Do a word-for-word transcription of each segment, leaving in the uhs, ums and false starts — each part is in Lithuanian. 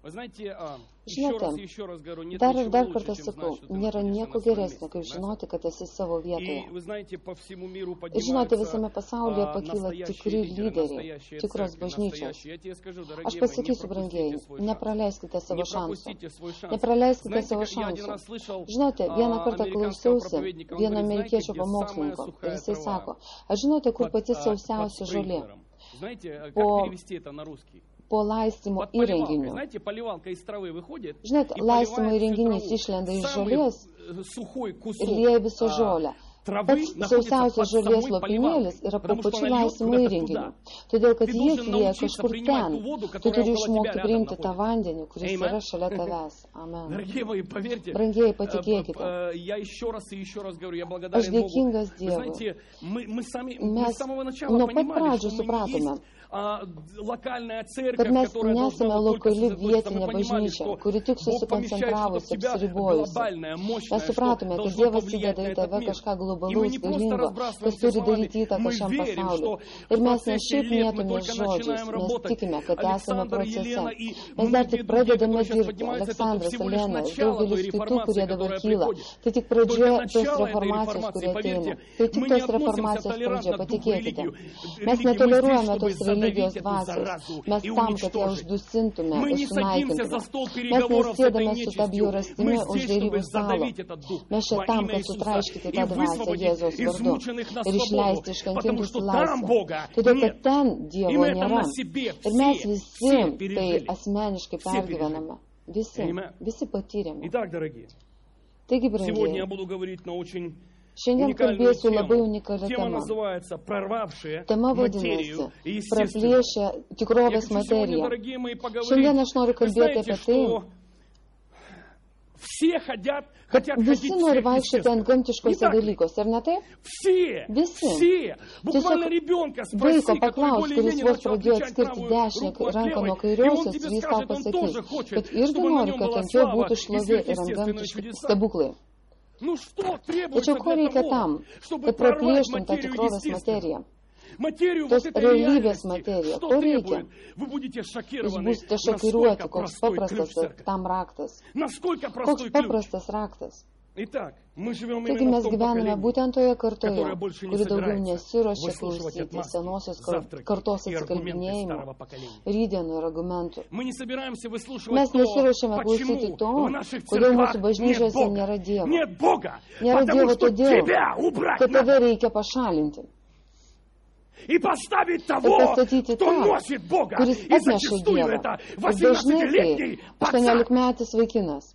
Žinote, dar ir dar kartą sakau, nėra nieko geresnio, kaip žinoti, kad esi savo vietoje. Ir žinote, visame pasaulyje pakyla tikri lyderiai, tikros bažnyčios. Aš pasakysiu, brangieji, nepraleiskite savo šansų. Nepraleiskite savo šansų. Žinote, vieną kartą klausiausi vieno amerikiečio pamokslininko ir jisai sako, aš žinote, kur pati sausiausia žolė? Po po laistymo įrenginiu. Žinote, laistymo įrenginys išlenda iš žolės ir lieja visą žolę. Pats sausiausias žolės lopinėlis yra po pačiu laistymo įrenginiu. Todėl, kad jis lieja kažkur ten, tu turi išmokti priimti tą vandenį, kuris yra šalia tavęs. Amen. Brangieji, patikėkite. Aš dėkingas Dievui. Mes nuo pat pradžių supratome, kad mes nesame lokali vietinė bažnyčia, kuri tik susikoncentravusi, apsiribojusi. Mes supratome, kad Dievas įdeda į tave kažką globalaus, galingo, kas turi daryti įtaką šiam pasauliu. Ir mes ne šiaip mėtomės žodžiais, mes tikime, kad esame procese. Mes dar tik pradedame dirbti. Aleksandras, Elena ir daugelis kitų, kurie dabar kyla. Tai tik pradžia tos reformacijos, kurie ateina. Tai tik tos reformacijos pradžia, patikėkite. Mes netoleruojame tos religijos dvasios. Mes tam, kad ją uždusintume ir sunaikintume. Mes nesėdame su ta bjaurastimi už dėrybų stalo. Mes čia tam, kad sutraiškyti tą dvasią Jėzaus vardu ir išleisti iškankintus į laisvę. Todėl, kad ten Dievo nėra. Ir mes visi tai asmeniškai pergyvename. Visi. Visi patyrėme. Taigi, brangieji, šiandien kalbėsiu labai unikalią temą. Tema vadinasi praplėšę tikrovės materiją. Šiandien aš noriu kalbėti apie tai, visi nori vaikščioti ant gamtiškose dalykuose, ar ne taip? Visi. Tiesiog vaiko paklaus, kuris vos pradėjo atskirti dešinę ranką nuo kairiosios, ir jis tau pasakys, kad irgi nori, kad ant jo būtų šlovė ir ant gamtiški stebuklai. Tačiau ko reikia tam, kad praplėštum tą tikrovės materiją? Tos realybės materiją. Ko reikia? Jūs būsite šokiruoti, koks paprastas tam raktas. Koks paprastas raktas. Taigi mes gyvename būtent toje kartoje, kuri daugiau nesiruošia klausyti senosios kartos atsikalbinėjimo, rytdienų ir argumentų. Mes nesiruošiame klausyti to, kodėl mūsų bažnyčiose nėra Dievo. Nėra Dievo todėl, kad tave reikia pašalinti. Ir pastatyti tą, kuris atneša Dievą. Ir dažnai tai aštuoniolikmetis vaikinas.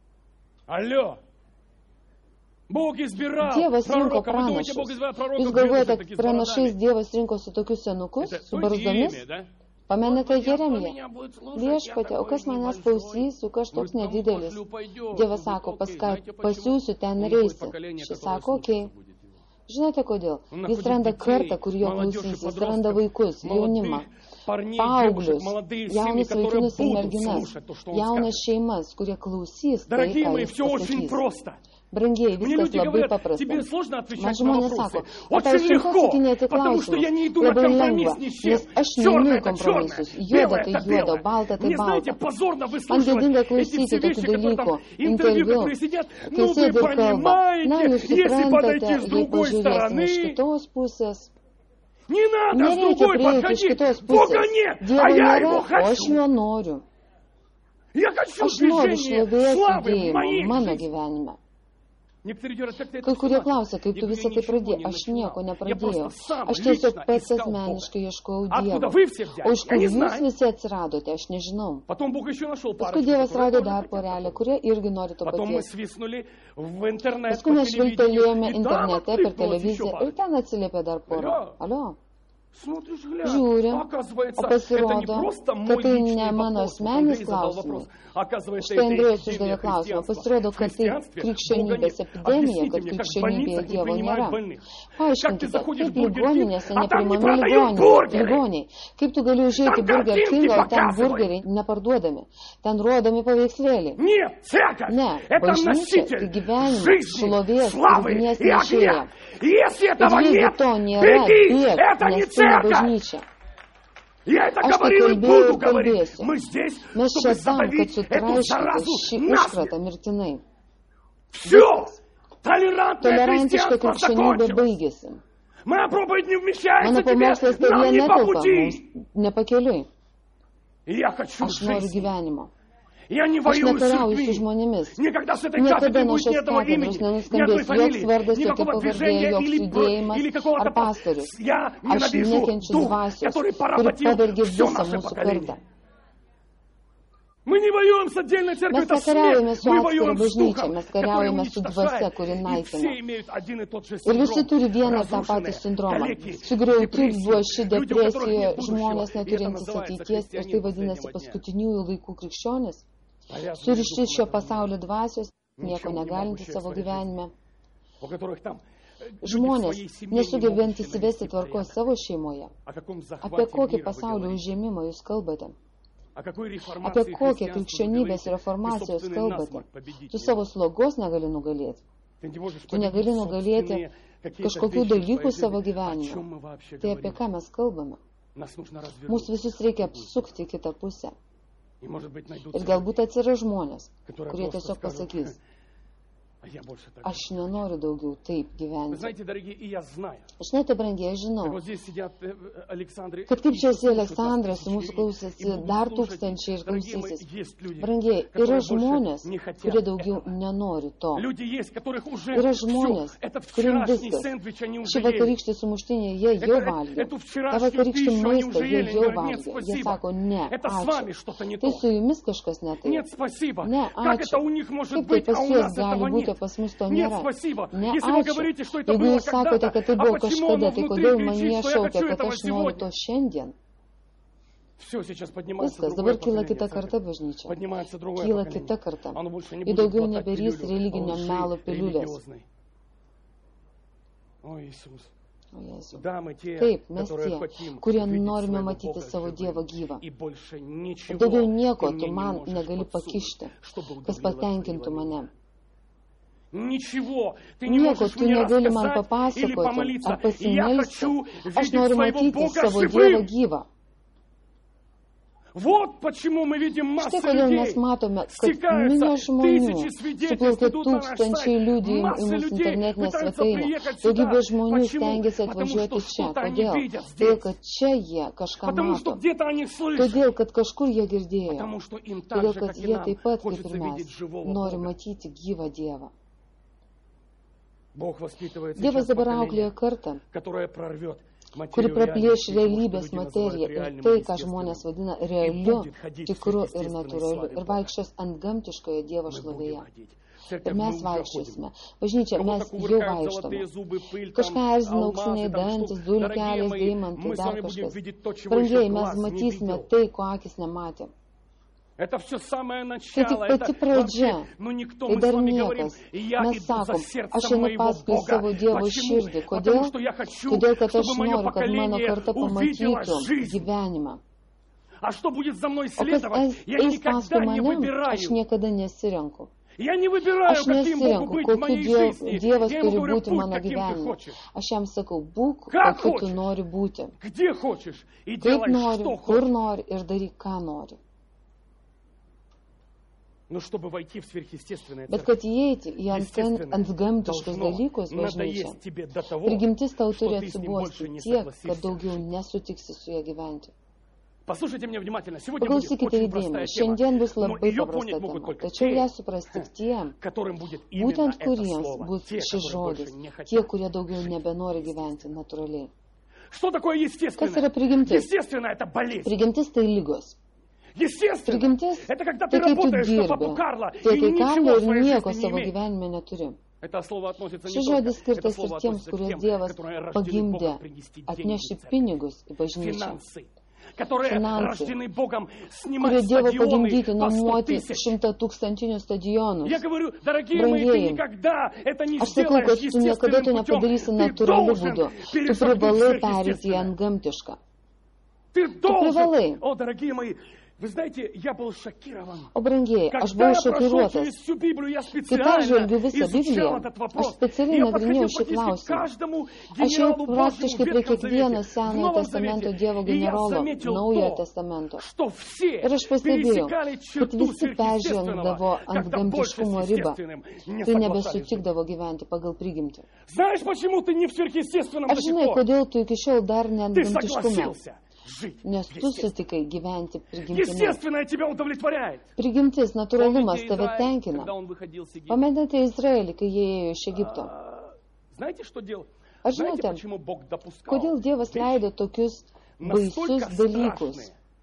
Dievas rinko pranašus. Jūs galvojate, kad pranašais Dievas rinko su tokius senukus, su barzdomis? Pamenate Jeremiją? Viešpatie, o kas manęs klausys, juk aš toks nedidelis. Dievas sako, pasiūsiu ten reisi. Šis sako, okei. Okay. Žinote kodėl? Jis randa kartą, kur jo klausys, jis randa vaikus, jaunimą, paauglius, jaunus vaikinus ir merginas, jaunas šeimas, kurie klausys tai, ką jis pasakys. Brangieji, viskas labai paprasta. Man žmonės sako, o tau sunku atsakinėti klausimus. Labai lengva, nes aš neinu į kompromisus. Juoda tai juoda, balta tai balta. Man gėdinga klausyti tokių dalykų. Interviu, kai sėdi ir kalba. Na, jūs suprantate, jei pažiūrėsime iš kitos pusės. Nereikia prieiti iš kitos pusės. Dievo nėra, o aš jo noriu. Aš noriu šlovės judėjimo mano gyvenime. Kai kurie klausia, kaip tu visą tai pradėjai. Aš nieko nepradėjau. Aš tiesiog pats asmeniškai ieškojau Dievo. O iš kur jūs visi atsiradote, aš nežinau. Paskui Dievas rado dar porelę, kurie irgi nori to paties. Paskui mes žvilgtelėjome internete per televiziją ir ten atsiliepė dar porą. Alio? Žiūri, o pasirodo, kad tai ne mano asmeninis klausimas. Štai Andrėjus uždavė klausimą. Pasirodo, kad tai krikščionybės epidemija, kad krikščionybėje Dievo nėra. Paaiškinkite, kaip ligoninėse nepriimami ligoniai. Kaip tu gali užeiti Burger King, o ten burgeriai neparduodami. Ten rodomi paveikslėliai. Ne, bažnyčia tai gyvenimas, šlovės, ugnies nešėja. Ir jeigu to nėra, bėk, nes tai ne bažnyčia. Aš tai kalbėjau ir kalbėsiu. Mes čia tam, kad sutraiškyti šį užkratą mirtinai. Viskas. Tolerantiška krikščionybė baigėsi. Mano pamokslas tavyje netelpa mums, nepakeliui. Aš noriu gyvenimo. Aš nekariauju su žmonėmis. Niekada nuo šios katedros nenuskambės joks vardas, jokia pavardė, joks judėjimas ar pastorius. Aš nekenčiu dvasios, kuri pavergė visą mūsų kartą. Mes nekariaujame su atskira bažnyčia, mes kariaujame su dvasia, kuri naikina. Ir visi turi vieną ir tą patį sindromą. Sugriauti buvo ši depresija, žmonės neturintys ateities ir tai vadinasi paskutiniųjų laikų krikščionis. Surišti šio pasaulio dvasios, nieko negalintys savo gyvenime. Žmonės, nesugebantys įvesti tvarkos savo šeimoje. Apie kokį pasaulio užėmimą jūs kalbate? Apie kokią krikščionybės reformacijos kalbate? Tu savo slogos negali nugalėti. Tu negali nugalėti kažkokių dalykų savo gyvenime. Tai apie ką mes kalbame? Mūsų visus reikia apsukti kitą pusę. Ir galbūt atsiras žmonės, kurie tiesiog pasakys, aš nenoriu daugiau taip gyventi. Žinote, brangiai, aš žinau, kad kaip čia esi Aleksandras, mūsų klausėsi dar tūkstančiai ir klausysis. Brangiai, yra žmonės, kurie daugiau nenori to. Yra žmonės, kuriem viskas. Šį vakarykštį sumuštinį jie jau valgė. Ta vakarykštį maistą jie jau valgė. Jie sako, ne, ačiū. Tai su jumis kažkas ne taip. Ne, ačiū. Kaip tai pas juos gali būti? Pas mus to nėra. Ne, ačiū. Jeigu jūs sakote, kad tai buvo kažkada, tai kodėl man nešaukia, kad aš noriu to šiandien? Viskas, dabar kyla kita karta bažnyčia. Kyla kita karta. Į daugiau neberys religinio melo piliulės. O Jėzus. Taip, mes tie, kurie norime matyti savo Dievą gyvą. Daugiau nieko tu man negali pakišti, kas patenkintų mane. Nieko tu negali man papasakoti ar pasimelsti. Aš noriu matyti savo Dievą gyvą. Štai kodėl mes matome, kad minio žmonių suplaukia tūkstančiai liudijimų į mūsų internetinę svetainę. Daugybė žmonių stengiasi atvažiuoti čia. Kodėl? Todėl, kad čia jie kažką mato. Todėl, kad kažkur jie girdėjo. Todėl, kad jie taip pat, kaip ir mes, nori matyti gyvą Dievą. Dievas dabar auklėja kartą, kuri praplėš realybės materiją ir tai, ką žmonės vadina realiu, tikru ir natūraliu, ir vaikščios antgamtiškoje Dievo šlovėje. Ir mes vaikščiosime. Bažnyčia, mes jau vaikštome. Kažką erzina auksiniai dantis, dulkelės, deimantai, dar kažkas. Brangiai, mes matysime tai, ko akis nematė. Tai tik pati pradžia, tai dar niekas. Mes sakom, aš einu paskui savo Dievo širdį. Kodėl? Todėl, kad aš noriu, kad mano karta pamatytų gyvenimą. O kas eis paskui mane, aš niekada nesirenku. Aš nesirenku, kokiu Dievas turi būti mano gyvenime. Aš jam sakau, būk, kokiu tu nori būti. Kaip nori, kur nori ir daryk, ką nori. Bet kad įeiti į antgamtiškus dalykus bažnyčią, prigimtis tau turi atsibuosti tiek, kad daugiau nesutiksi su ją gyventi. Paklausykite įdėmiai, šiandien bus labai paprasta tema, tačiau ją supras tik tie, būtent kuriems bus šis žodis, tie, kurie daugiau nebenori gyventi natūraliai. Kas yra prigimtis? Prigimtis tai ligos. Prigimtis, tai kai tu dirbi, tai kai Karlo ir nieko savo gyvenime neturi. Šis žodis skirtas ir tiems, kuriuos Dievas pagimdė atnešti pinigus į bažnyčią. Finansai, kurie Dievo pagimdyti nuomoti šimtatūkstantinius stadionus. Brangieji, aš sakau, kad tu niekada to nepadarysi natūraliu būdu. Tu privalai perėti į antgamtišką. Tu privalai. O brangieji, aš buvau šokiruotas. Kai peržvelgiu visą Bibliją, aš specialiai nagrinėjau šį klausimą. Aš jau praktiškai prie kiekvieno Senojo testamento Dievo generolo, Naujojo testamento. Ir aš pastebėjau, kad visi peržengdavo ant gamtiškumo ribą. Tai nebesutikdavo gyventi pagal prigimtį. Ar žinai, kodėl tu iki šiol dar ne ant gamtiškumo? Nes tu sutikai gyventi prigimtimi. Prigimtis, natūralumas tave tenkina. Pamenate Izraelį, kai jie ėjo iš Egipto. Ar žinote, kodėl Dievas leido tokius baisius dalykus?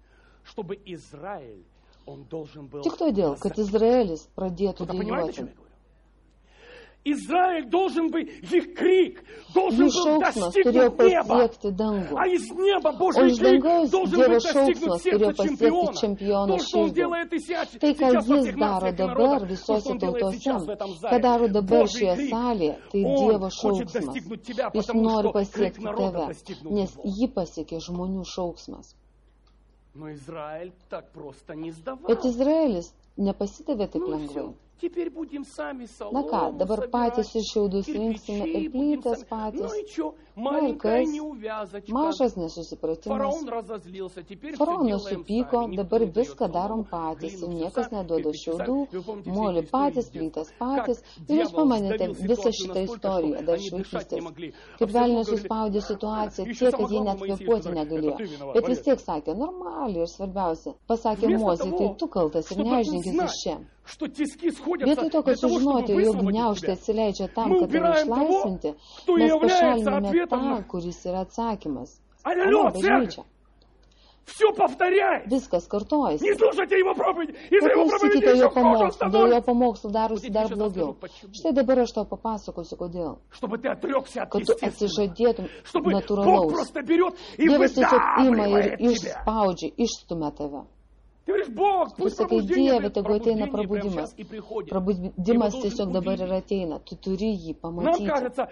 Tik todėl, kad Izraelis pradėtų dainuoti. Израиль должен быть, их крик должен был достигнуть неба, а из неба Божий крик должен быть достигнуть сердца чемпиона. То, что он делает и сейчас во всех нациях и народах, то, что он делает сейчас в этом зале. Божий крик, он хочет достигнуть тебя, потому что крик народа достигнул его. Но Израиль так просто не сдавал. Bet Izraelis nepasidavė taip lengvai. Na ką, dabar patys iš šiaudų surinksime ir plytas patys. Na ir kas? Mažas nesusipratimas. Faraonas supyko, dabar viską darom patys ir niekas neduoda šiaudų, molį patys, plytas patys. Ir jūs pamanėte visą šitą istoriją dar iš vaikystės. Kaip velnias suspaudė situaciją tiek, kad jie net kvėpuoti negalėjo. Bet vis tiek sakė, normaliai ir svarbiausia. Pasakė Mozei, tai tu kaltas ir nežinkis iš čia. Vietoj to, kad sužinoti, jog gniaužtai atsileidžia tam, kad yra išlaisvinti, mes pašaliname tą, kuris yra atsakymas. Ane, bažnyčia. Viskas kartojasi. Neklausykite jo pamokslų, dėl jo pamokslų darosi dar blogiau. Štai dabar aš tau papasakosiu, kodėl. Kad tu atsižadėtum natūralaus. Dievas tiesiog ima ir išspaudžia, išstumia tave. Tu sakai, Dieve, tegu ateina prabudimas. Prabudimas tiesiog dabar ir ateina. Tu turi jį pamatyti.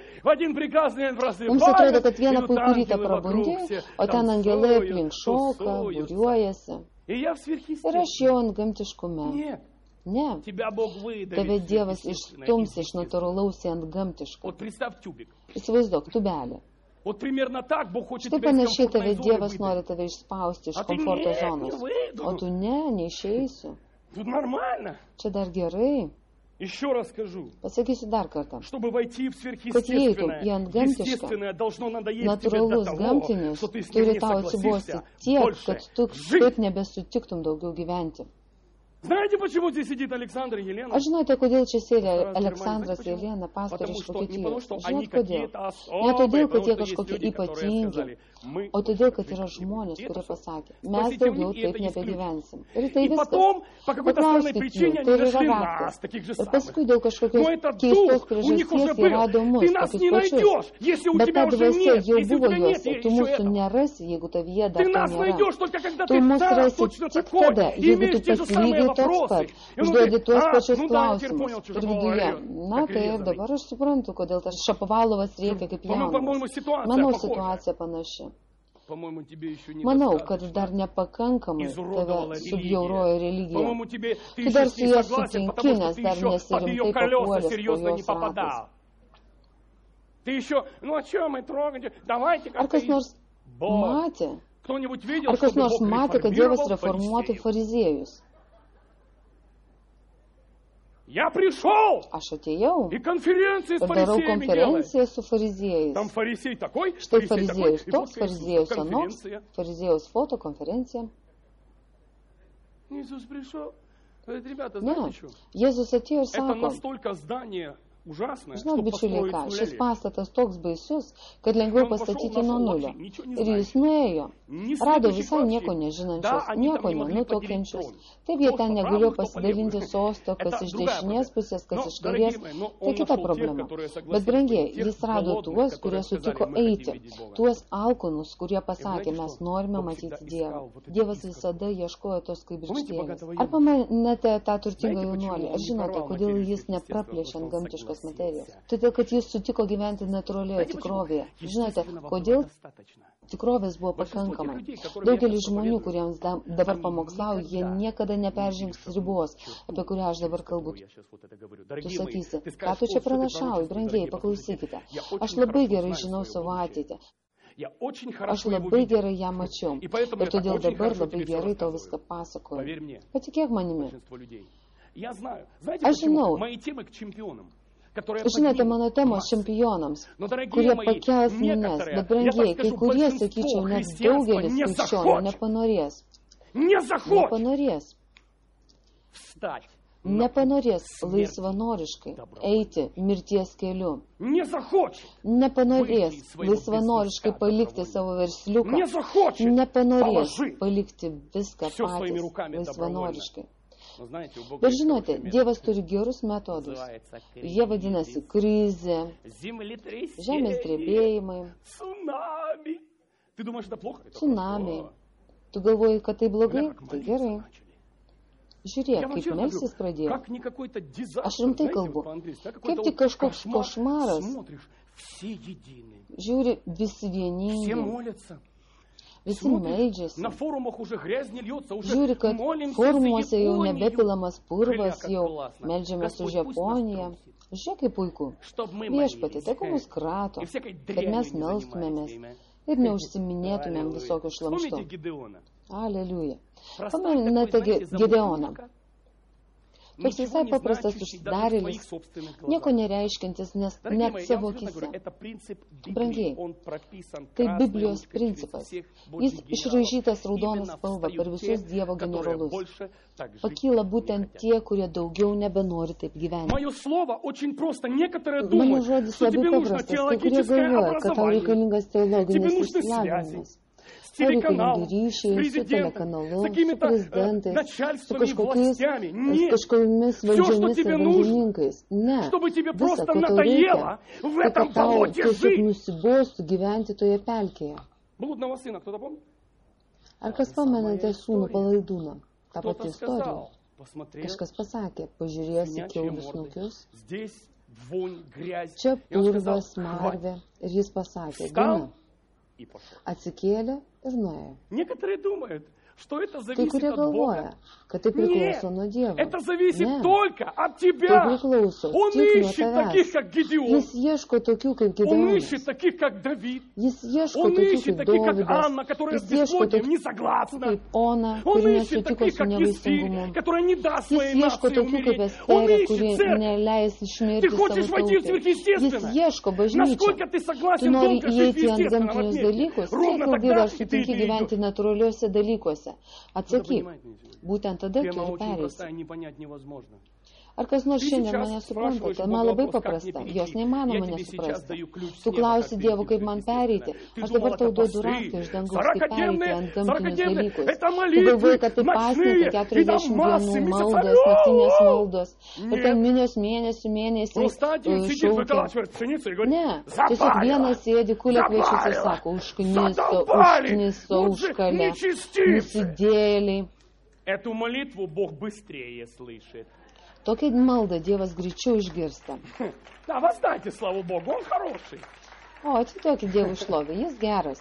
Mums atrodo, kad vieną puikų rytą prabundi, o ten angelai aplink šoka, būriuojasi. Ir aš jau ant gamtiškume. Ne. Tave Dievas išstums iš natūralaus į ant gamtišką. Įsivaizduok, tubelį. Štai panašiai tave Dievas nori tave išspausti iš komforto zonos. O tu ne, neišeisiu. Čia dar gerai. Pasakysiu dar kartą. Kad įeitum į antgamtišką, natūralus gamtinis turi tau atsibosti tiek, kad tu taip nebesutiktum daugiau gyventi. Aš žinote, kodėl čia sėdė Aleksandras ir Jelena, pastoriai iš Vokietijos? Žinot kodėl? Ne todėl, kad jie kažkokie ypatingi, o todėl, kad yra žmonės, kurie pasakė, mes daugiau taip nebegyvensim. Ir tai viskas. Paklauskit jų, tai yra raktas. Ir paskui dėl kažkokios keistos priežasties jie rado mus, tokius pačius. Bet ta dvasia jau buvo juose, tu mūsų nerasi, jeigu tavyje dar to nėra. Tu mūsų rasi tik tada, jeigu tu pats lygiai toks pat, užduodi tuos pačius klausimus ir viduje. Na tai ir dabar aš suprantu, kodėl tas Šapovalovas rėkia kaip jaunas. Manau, situacija panaši. Manau, kad dar nepakankamai tave subjaurojo religija. Tu dar su jie sutinki, nes dar nesirimtai papuolęs po jos ratais. Ar kas nors matė? Ar kas nors matė, kad Dievas reformuotų fariziejus? Aš atėjau ir darau konferenciją su fariziejais. Štai fariziejus toks, fariziejus anoks, fariziejus fotokonferencija. Ne, Jėzus atėjo ir sako, žinot, bičiuliai, ką, šis pastatas toks baisus, kad lengviau pastatyti nuo nulio. Ir jis nuėjo. Rado visai nieko nežinančius, nieko nenutokiančius. Taip jie ten negalėjo pasidalinti sosto, kas iš dešinės pusės, kas iš kairės. Tai kita problema. Bet brangiai, jis rado tuos, kurie sutiko eiti. Tuos alkonus, kurie pasakė, mes norime matyti Dievą. Dievas visada ieškojo tos kibirkštėlės. Ar pamanėte tą turtingą jaunuolį? Ar žinote, kodėl jis nepraplėšė ant gamtiškos materijos? Todėl, kad jis sutiko gyventi natūralioje tikrovėje. Žinote, kodėl? Tikrovės buvo pakankamai. Daugelis žmonių, kuriems da, dabar pamokslauju, jie niekada neperžengs ribos, apie kurią aš dabar kalbu. Tu sakysi, ką tu čia pranašauji, brangiai, paklausykite. Aš labai gerai žinau savo ateitį. Aš labai gerai ją mačiau. Ir todėl dabar labai gerai tau viską pasakoju. Patikėk manimi. Aš žinau. Žinote, mano temos čempionams, kurie pakels manęs, bet brangiai, kai kurie, sakyčiau, net daugelis krikščionių nepanorės. Nepanorės. Nepanorės laisvanoriškai eiti mirties keliu. Nepanorės laisvanoriškai palikti savo versliuką. Nepanorės palikti viską patys laisvanoriškai. Bet žinote, Dievas turi gerus metodus. Jie vadinasi krizė, žemės drebėjimai, tsunamiai. Tu galvoji, kad tai blogai? Tai gerai. Žiūrėk, kaip melsis pradėjo. Aš rimtai kalbu. Kaip tik kažkoks košmaras. Žiūri, visi vieningi. Visi meldžiasi. Žiūri, kad forumuose jau nebepilamas purvas, jau meldžiamės už Japoniją. Žiūrėk, kaip puiku. Viešpatie, tegu mus krato, kad mes melstumėmės ir neužsiminėtumėm visokių šlamštų. Aleliuja. Pamenate Gideoną. Toks visai paprastas užsidarėlis, nieko nereiškintis, nes net savo akise. Brangiai, tai Biblijos principas. Jis išraižytas raudoną spalvą per visus Dievo generolus. Pakyla būtent tie, kurie daugiau nebenori taip gyventi. Mano žodis labai paprastas, kai kurie galvoja, kad tau reikalingas teologinis išsilavinimas. Tau reikalingi ryšiai su telekanalu, su prezidentais, su kažkokiais, kažkokiamis valdžiomis ir valdininkais. Ne, visa, ko tau reikia, tai kad tau tiesiog nusibostų gyventi toje pelkėje. Ar kas pamenate sūnų Palaidūną? Ta pati istorija. Kažkas pasakė, pažiūrėsi kiaulių snukius. Čia purvas, smarvė. Ir jis pasakė, gana. Atsikėlė ir nuėjo. Kai kurie galvoja, kad tai priklauso nuo Dievo. Ne, tai priklauso tik nuo tavęs. Jis ieško tokių kaip Gideonas. Jis ieško tokių kaip Dovydas. Jis ieško tokių kaip Ona, kuri nesutiko su nevaisingumu. Jis ieško tokių kaip Esterė, kuri neleis išmirti savo tautai. Jis ieško bažnyčią. Tu nori įeiti ant gamtinius dalykus, kiek ilgai dar sutinki gyventi natūraliuose dalykuose. Atsakyk, būtent tada tu ir pereisi. Ar kas nors šiandien mane suprantate? Man labai paprasta, jos neįmanoma nesuprasti. Tu klausi Dievo, kaip man pereiti. Aš dabar tau duodu raktą iš dangaus, kaip pereiti ant gamtinius dalykus. Tu galvoji, kad tai pasninkai keturiasdešimt dienų maldos, naktinės maldos. Ir ten minios mėnesių mėnesiai šaukia. Ne, tiesiog vienas sėdi, kulia kviečius ir sako, užkniso, užkniso, užkalė, nusidėliai. Эту молитву Бог быстрее слышит. Tokią maldą Dievas greičiau išgirsta. Да, воздайте славу Богу, Он хороший. O, atiduokit Dievui šlovę, Jis geras.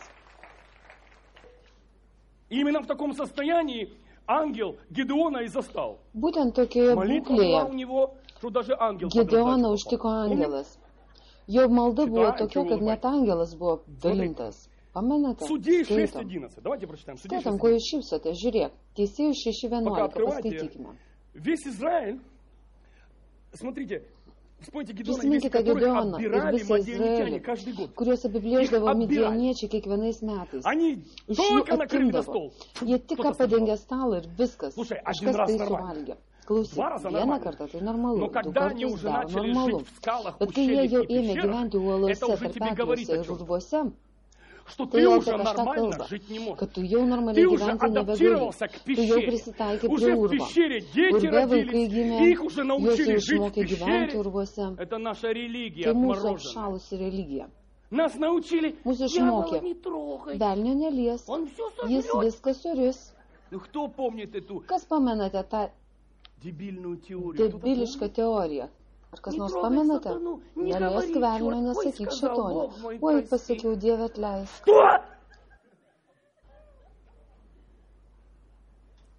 Именно в таком состоянии ангел Гедеона и застал. Būtent tokioje būklėje Gideoną užtiko angelas. Jo malda buvo tokia, kad net angelas buvo dalintas. Pamenate? Skaitom. Skaitom, ko jūs šypsote. Žiūrėk, Teisėjų šeši vienuolika, paskaitykime. Весь Израиль, смотрите, Prisiminkite Gideoną ir visą Izraelį, kuriuos apiplėždavo midjaniečiai kiekvienais metais. Iš jų atimdavo. Jie tik ką padengė stalą ir viskas. Kažkas tai suvalgė. Klausyk, vieną kartą tai normalu, du kartus dar normalu. Bet kai jie jau ėmė gyventi uolose, tarpekliuose ir urvuose, tai jau apie kažką kalba, kad tu jau normaliai gyventi nebegali. Tu jau prisitaikai prie urvo. Urve vaikai gimė, juos jau išmokė gyventi urvuose. Tai mūsų apšalusi religija. Mūsų išmokė. Velnio nelies. Jis viską suris. Kas pamenate tą debilišką teoriją? Ar kas nors pamenate? Neleisk velnio, nesakyk šėtonio. Oi, pasakiau, Dieve atleisk.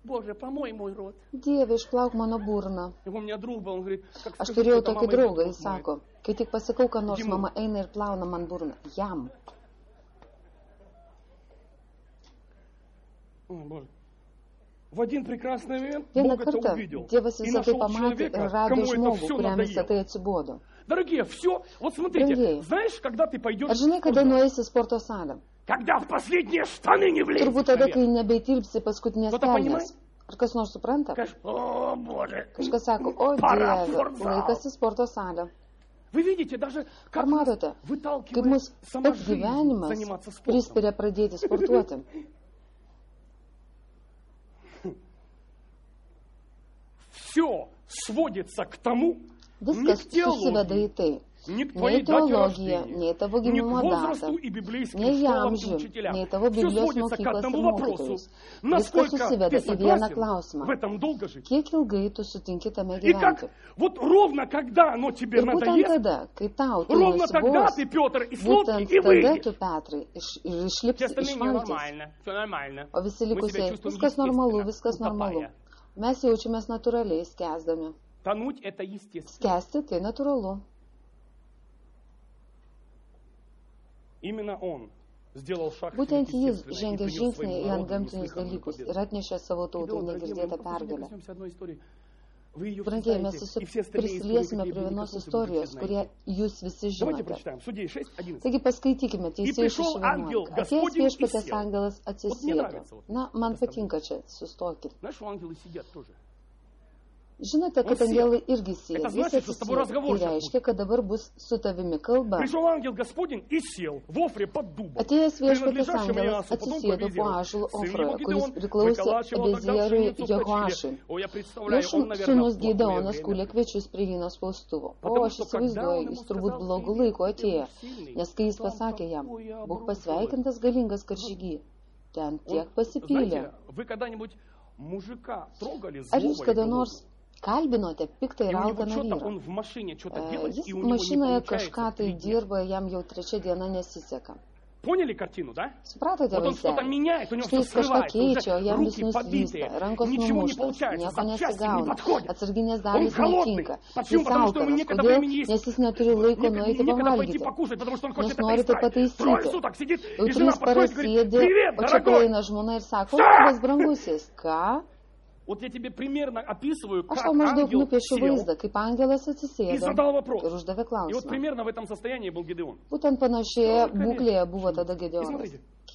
Dieve, išplauk mano burną. Aš turėjau tokį draugą, jis sako, kai tik pasakau, ką nors, mama eina ir plauna man burną. Jam. Vieną kartą Dievas visą tai pamatė ir rado žmogų, kuriam visą tai atsibodo. Brangieji, ar žinai, kada nueisi į sporto salę? Turbūt tada, kai nebeįtilpsi paskutinės kelnes. Ar kas nors supranta? Kažkas sako, o Dieve, laikas į sporto salę. Ar matote, kaip mus pats gyvenimas prispiria pradėti sportuoti? Viskas susiveda į tai. Nei teologija, nei tavo gimimo data, nei amžių, nei tavo Biblijos mokyklos ir mokytojus. Viskas susiveda į vieną klausimą. Kiek ilgai tu sutinki tame gyventi? Ir būtent tada, kai tau tai nusibos, būtent tada tu, Petrai, iš, išlipsi iš valties. O visi likusiai, viskas normalu, viskas normalu. Mes jaučiamės natūraliai, skęsdami. Skęsti tai natūralu. Būtent jis žengė žingsnį į antgamtinius dalykus ir atnešė savo tautai negirdėtą pergalę. Brangieji, mes prisiliesime prie vienos istorijos, kurie jūs visi žinote. Taigi paskaitykime Teisėjų šeši vienuolika. Atėjęs viešpaties angelas atsisėdo. Na, man patinka čia, sustokit. Žinote, kad angelai irgi sėdi. Jis atsisėdo. Tai reiškia, kad dabar bus su tavimi kalba. Atėjęs viešpaties angelas atsisėdo po ąžuolo Ofroje, kuris priklausė Ebezieriui Jehoašui. Jo sūnus Gideonas kūlė kviečius prie vyno spaustuvo. O aš įsivaizduoju, jis turbūt blogų laikų atėjo, nes kai jis pasakė jam, būk pasveikintas galingas karžygy, ten tiek pasipylė. Ar jūs kada nors kalbinote piktą ir alkaną vyrą? Jis mašinoje kažką tai dirba, jam jau trečia diena nesiseka. Supratote vaizdelį? Štai jis kažką keičia, o jam vis nuslysta, rankos numuštos, nieko nesigauna, atsarginės dalys netinka. Jis alkanas, kodėl? Nes jis neturi laiko nueiti pavalgyti, nes norite pataisyti. Jau trys paras sėdi, o čia praeina žmona ir sako, labas brangusis, ką? Aš tau maždaug nupiešiu vaizdą, kaip angelas atsisėdo ir uždavė klausimą. Būtent panašioje būklėje buvo tada Gedeonas.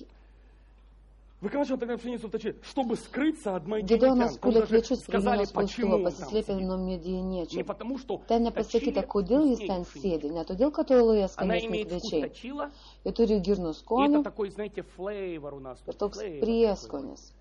Gedeonas kūlė kviečius prie vyno spaustuvo, pasislėpė nuo midjaniečių. Ten nepasakyta, kodėl jis ten sėdi. Ne todėl, kad oloje skanesni kviečiai. Jie turi girnų skonį ir toks prieskonis.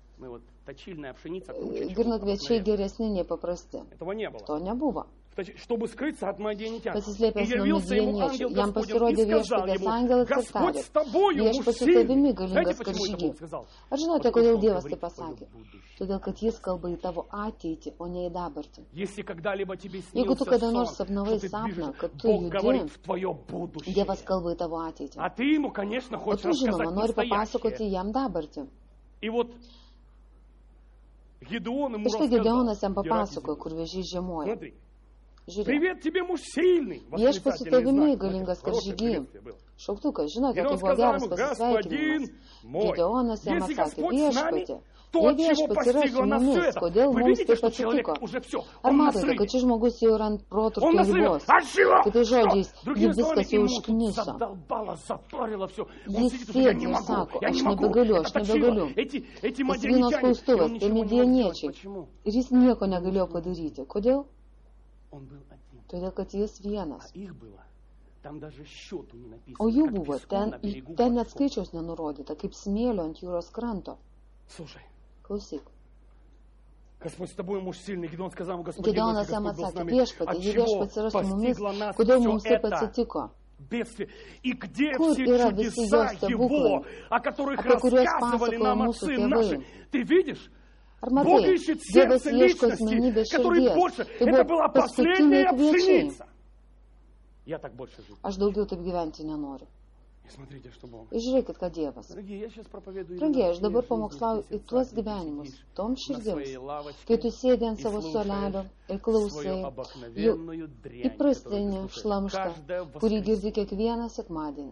Girnakviečiai geresni nei paprasti. To nebuvo. Pasislėpęs nuo midjaniečių, jam pasirodė viešpatės angelas ir tarė, viešpats su tavimi galingas karžygy. Ar žinote, kodėl Dievas tai pasakė? Todėl, kad jis kalba į tavo ateitį, o ne į dabartį. Jeigu tu kada nors sapnavai sapną, kad tu judi, Dievas kalba į tavo ateitį. O tu, žinoma, nori papasakoti jam dabartį. Ir štai Gedeonas jam papasakojo, kur vėžys žiemoja. Žiūrėk, viešpats su tavimi galingas karžygy. Šauktukas, žinote, tai buvo geras pasisveikinimas. Gedeonas jam atsakė, viešpatė. Jei viešpats yra su mumis, kodėl mums taip atsitiko? Ar matote, kad šis žmogus jau yra ant protrūkio ribos? Kitai žodžiais, jį viskas jau užkniso. Jis sėdi ir sako, aš nebegaliu, aš nebegaliu. Tas vyno spaustuvas, tai midjaniečiai. Ir jis nieko negalėjo padaryti. Kodėl? Todėl, kad jis vienas. O jų buvo, ten, ten net skaičiaus nenurodyta, kaip smėlio ant jūros kranto. Klausyk. Gedeonas jam atsakė, viešpatė, jei viešpats yra su mumis, kodėl mums taip atsitiko? Kur yra visi jo stebuklai, apie kuriuos pasakojo mūsų tėvai? Ar matai, Dievas ieško asmenybės širdies, tai buvo paskutiniai kviečiai. Aš daugiau taip gyventi nenoriu. Ir žiūrėkit, ką Dievas. Brangiai, aš dabar pamokslauju į tuos gyvenimus, toms širdims, kai tu sėdė ant savo suolelio ir klausai jų įprastinį šlamštą, kurį girdi kiekvieną sekmadienį.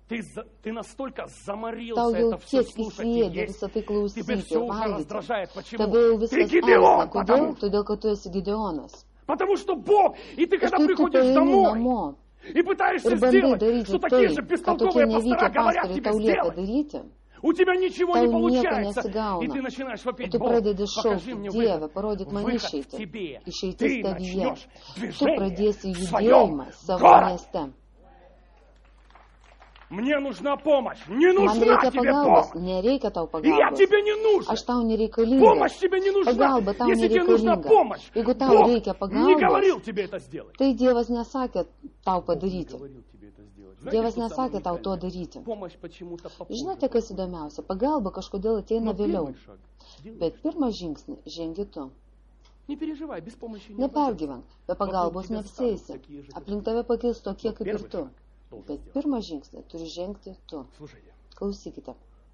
Tau jau tiek įsiėdė visą tai klausyti ir valgyti. Tave jau viskas erzina. Kodėl? Todėl, kad tu esi Gideonas. Ir tu paeini namo. И пытаешься сделать, что такие же бестолковые пастора говорят тебе сделать. У тебя ничего не получается. И ты начинаешь вопить: Бог, покажи мне выход. Выход в тебе. Ты начнешь движение в своем городе. Мне нужна помощь. Не нужна тебе помощь. Я тебе не нужен. Помощь тебе не нужна. Если тебе нужна помощь, Бог не говорил тебе это сделать. Tai Dievas nesakė tau padaryti. Dievas nesakė tau to daryti. Žinote, kas įdomiausia? Pagalba kažkodėl ateina vėliau. Bet pirmą žingsnį žengi tu. Nepergyvenk, be pagalbos neapsieisi. Aplink tave pakils tokie kaip ir tu. Bet pirmą žingsnį turi žengti tu. Klausykite.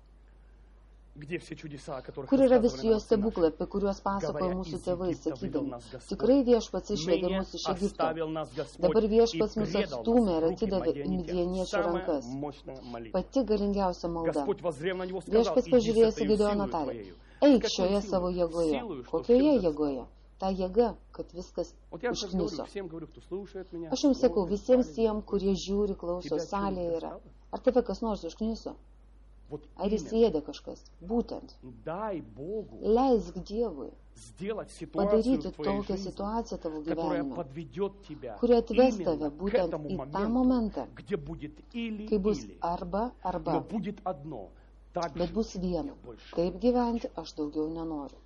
Kur yra visi jo stebuklai, apie kuriuos pasakojo mūsų tėvai, sakydami: tikrai Viešpats išvedė mus iš Egipto. Dabar Viešpats mus atstūmė ir atidavė į midjaniečių rankas. Pati galingiausia malda. Viešpats pažiūrėjęs į Gideoną tarė: eik šioje savo jėgoje. Kokioje jėgoje? Ta jėga, kad viskas užkniso. Aš jums sakau, visiems tiem, kurie žiūri, klauso, salėje yra. Ar tave kas nors užkniso? Ar įsiėdė kažkas? Būtent. Leisk Dievui padaryti tokią situaciją tavo gyvenime, kuri atves tave būtent į tą momentą, kai bus arba, arba. Bet bus viena. Kaip gyventi, aš daugiau nenoriu.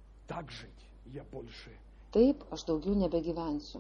Taip, aš daugiau nebegyvensiu.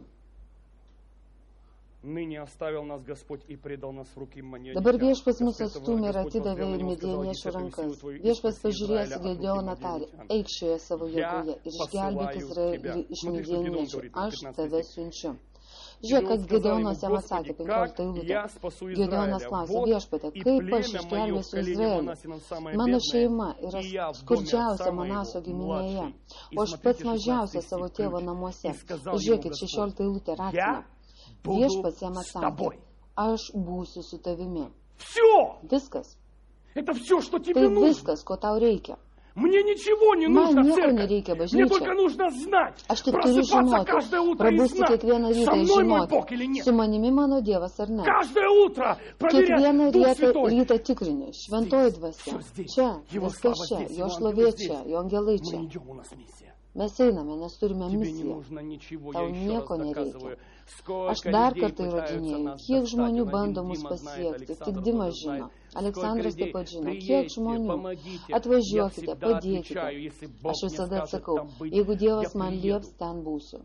Dabar Viešpats mus atstūmė ir atidavė į midjaniečių rankas. Viešpats pažiūrėjęs į Gideoną tarė: eik šioje savo jėgoje ir išgelbėk Izraelį iš midjaniečių. Aš tave siunčiu. Žiūrėk, kad Gideonas jam atsakė, penkioliktą eilutę. Gideonas klausė: Viešpatie, kaip aš išgelbėsiu Izraelį? Mano šeima yra skurdžiausia Manaso giminėje, o aš pats mažiausias savo tėvo namuose. Žiūrėkit, šešioliktą eilutę raktinę. Viešpats jam atsakė: aš būsiu su tavimi. Viskas. Tai viskas, ko tau reikia. Мне ничего не нужно, церковь. Мне только нужно знать, просыпаться каждое утро и знать, со мной мой Бог или нет. Каждое утро проверять Дух Святой. Все здесь, Его слава здесь, Его ангелы здесь. Мы идем, у нас миссия. Mes einame, nes turime misiją. Tau nieko nereikia. Aš dar kartą įrodinėjau, kiek žmonių bando mus pasiekti. Tik Dimas žino. Aleksandras taip pat žino. Kiek žmonių. Atvažiuokite, padėkite. Aš visada atsakau, jeigu Dievas man lieps, ten būsiu.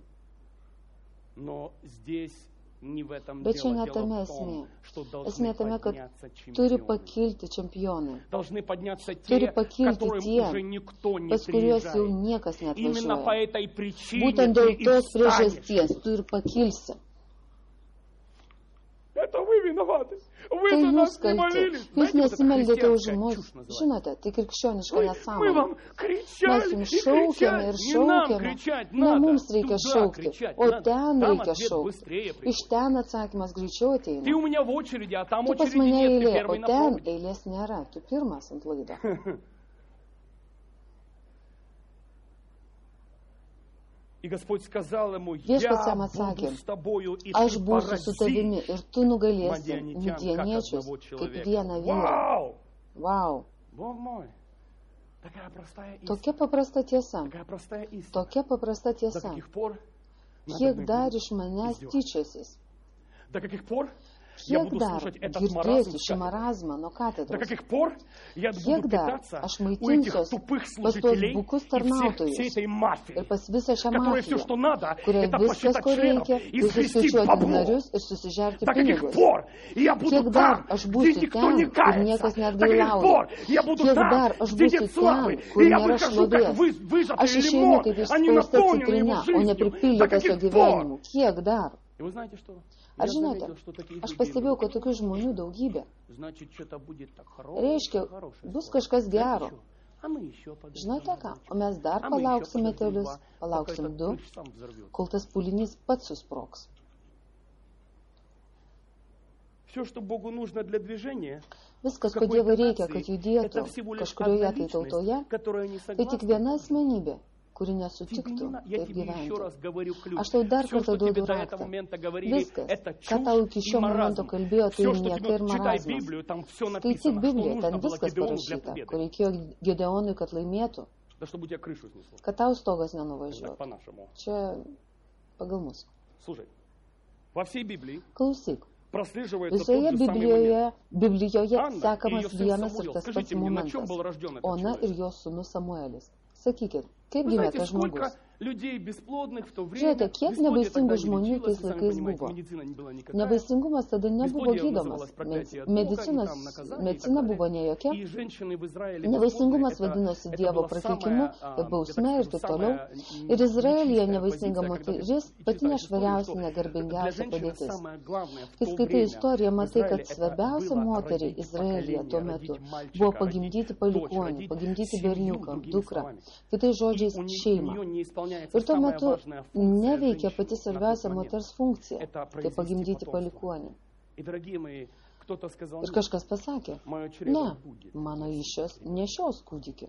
Bet čia ne tame esmė. Esmė tame, kad turi pakilti čempionai. Turi pakilti tie, pas kuriuos jau niekas neatvažiuoja. Būtent dėl tos priežasties tu ir pakilsi. Tai jūs kalti. Jūs nesimeldėte už mus. Žinote, tai krikščioniška nesąmonė. Mes jums šaukiame ir šaukiame. Ne mums reikia šaukti, o ten reikia šaukti. Iš ten atsakymas greičiau ateina. Tu pas mane eilė, o ten eilės nėra. Tu pirmas ant laido. Viešpats jam atsakė: aš būsiu su tavimi ir tu nugalėsi midjaniečius kaip vieną vyrą. Vau! Tokia paprasta tiesa. Tokia paprasta tiesa. Kiek dar iš manęs tyčiosis? Kiek dar girdėsiu šį marazmą nuo katedros? Kiek dar aš maitinsiuos pas tuos bukus tarnautojus ir pas visą šią mafiją, kuriai viskas, ko reikia, tai suskaičiuoti narius ir susižerti pinigus? Kiek dar aš būsiu ten, kur niekas neatgailauja? Kiek dar aš būsiu ten, kur nėra šlovės? Aš išeinu kaip išspausta citrina, o ne pripildytas jo gyvenimu. Kiek dar? Ar žinote, aš pastebėjau, kad tokių žmonių daugybė. Reiškia, bus kažkas gero. Žinote ką, o mes dar palauksim metelius, palauksim du, kol tas pūlinys pats susprogs. Viskas, ko Dievui reikia, kad judėtų kažkurioje tai tautoje, tai tik viena asmenybė, kuri nesutiktų taip gyventi. Aš tau dar kartą duodu raktą. Viskas, ką tau iki šio momento kalbėjo, tai nieka ir marazmas. Skaityk Bibliją, ten viskas parašyta, kur reikėjo Gedeonui, kad laimėtų, kad tau stogas nenuvažiuotų. Čia pagal mus. Klausyk. Visoje Biblijoje, Biblijoje sekamas vienas ir tas pats momentas. Ona ir jos sūnus Samuelis. Sakykit, kaip gimė tas žmogus? Žiūrėte, kiek nevaisingų žmonių tais laikais buvo. Nevaisingumas tada nebuvo gydomas. Medicinos, medicina buvo ne jokia. Nevaisingumas vadinosi Dievo prakeikimu, bausme ir taip toliau. Ir Izraelyje nevaisinga moteris pati nešvariausia, negarbingiausia padėtis. Kai skaitai istoriją, matai, kad svarbiausia moteriai Izraelyje tuo metu buvo pagimdyti palikuonį, pagimdyti berniuką, dukrą. Kitais žodžiais, šeimą. Ir tuo metu neveikia pati svarbiausia moters funkcija, tai pagimdyti palikuonį. Ir kažkas pasakė, ne, mano iššios nešios kūdikį.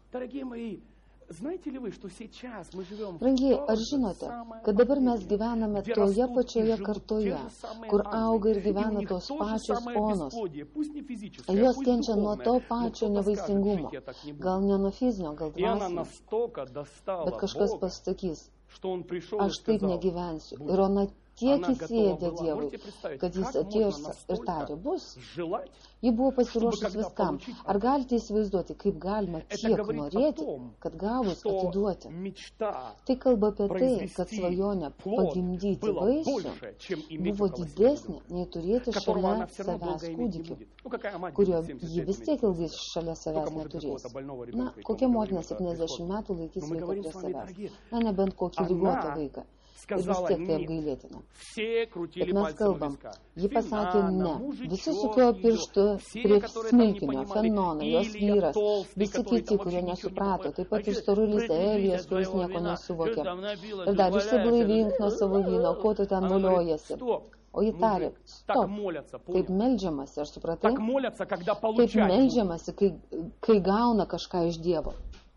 Brangiai, ar žinote, kad dabar mes gyvename toje pačioje kartoje, kur auga ir gyvena tos pačios onos. Jos kenčia nuo to pačio nevaisingumo. Gal ne nuo fizinio, gal dvasinio. Bet kažkas pasakys, aš taip negyvensiu. Ir ona tiek įsiėdė Dievui, kad jis atėjo ir tarė, bus. Ji buvo pasiruošus viskam. Ar galite įsivaizduoti, kaip galima tiek norėti, kad gavus atiduoti? Tai kalba apie tai, kad svajonė pagimdyti vaisių buvo didesnė, nei turėti šalia savęs kūdikį, kurio ji vis tiek ilgai šalia savęs neturės. Na, kokia motina septyniasdešimt metų laikys vaiką prie savęs? Na, nebent kokį ligotą vaiką. Ir vis tiek tai apgailėtina. Bet mes kalbam. Ji pasakė ne. Visi sukiojo pirštų prie smilkinio, Fenono, jos vyras, visi kiti, kurie nesuprato, taip pat ir storulis Elijas, kuris nieko nesuvokė. Ir dar išsiblaivink nuo savo vyno, ko tu ten voliojasi. O ji tarė, stop, taip meldžiamasi, ar supratai? Taip meldžiamasi, kai, kai gauna kažką iš Dievo.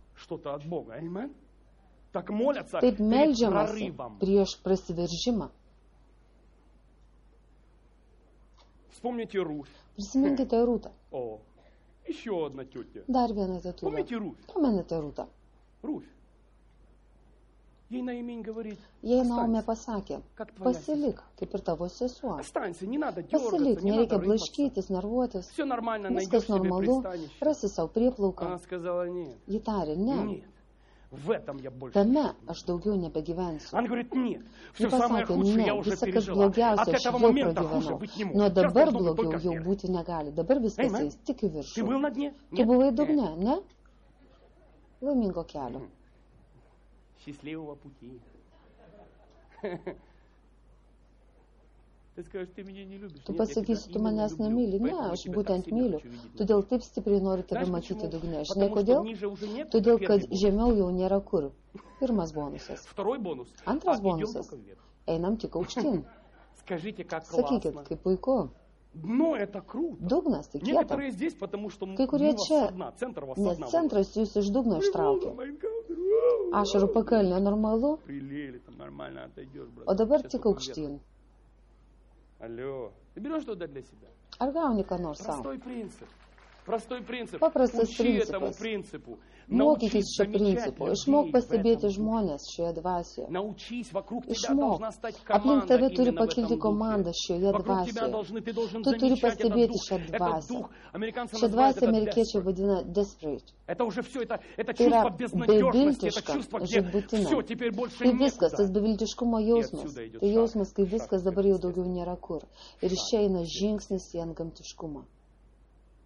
Taip meldžiamasi prieš prasiveržimą. Prisiminkite Rūtą. Dar vieną tetulę. Pamenate Rūtą. Jei Naomė pasakė, pasilik, kaip ir tavo sesuo. Pasilik, nereikia blaškytis, nervuotis. Viskas normalu, rasi savo prieplauką. Ji tarė, ne. Tame aš daugiau nebegyvensiu. Ji pasakė, ne, visa kas blogiausia, aš jau pragyvenau. Nuo dabar blogiau jau būti negali. Dabar viskas eis tik į viršų. Tu buvai dugne, ne? Laimingo kelio. Tu pasakysi, tu manęs nemyli. Ne, aš būtent myliu. Todėl taip stipriai noriu tave matyti dugne. Žinai kodėl? Todėl, kad žemiau jau nėra kur. Pirmas bonusas. Antras bonusas. Einam tik aukštyn. Sakykit, kaip puiku. Dugnas, tai kieta. Kai kurie čia, nes centras jūs iš dugno ištraukė. Ašarų pakalnė normalu. O dabar tik aukštyn. Ar gauni ką nors savo? Paprastas principas. Mokykis šio principo. Išmok pastebėti žmonės šioje dvasioje. Išmok. Aplink tave turi pakilti komanda šioje dvasioje. Tu turi pastebėti šią dvasią. Šią dvasią amerikiečiai vadina desperate. Tai yra beviltiška, žūtbūtina. Tai viskas, tas beviltiškumo jausmas. Tai jausmas, kai viskas dabar jau daugiau nėra kur. Ir iš čia eina žingsnis į antgamtiškumą.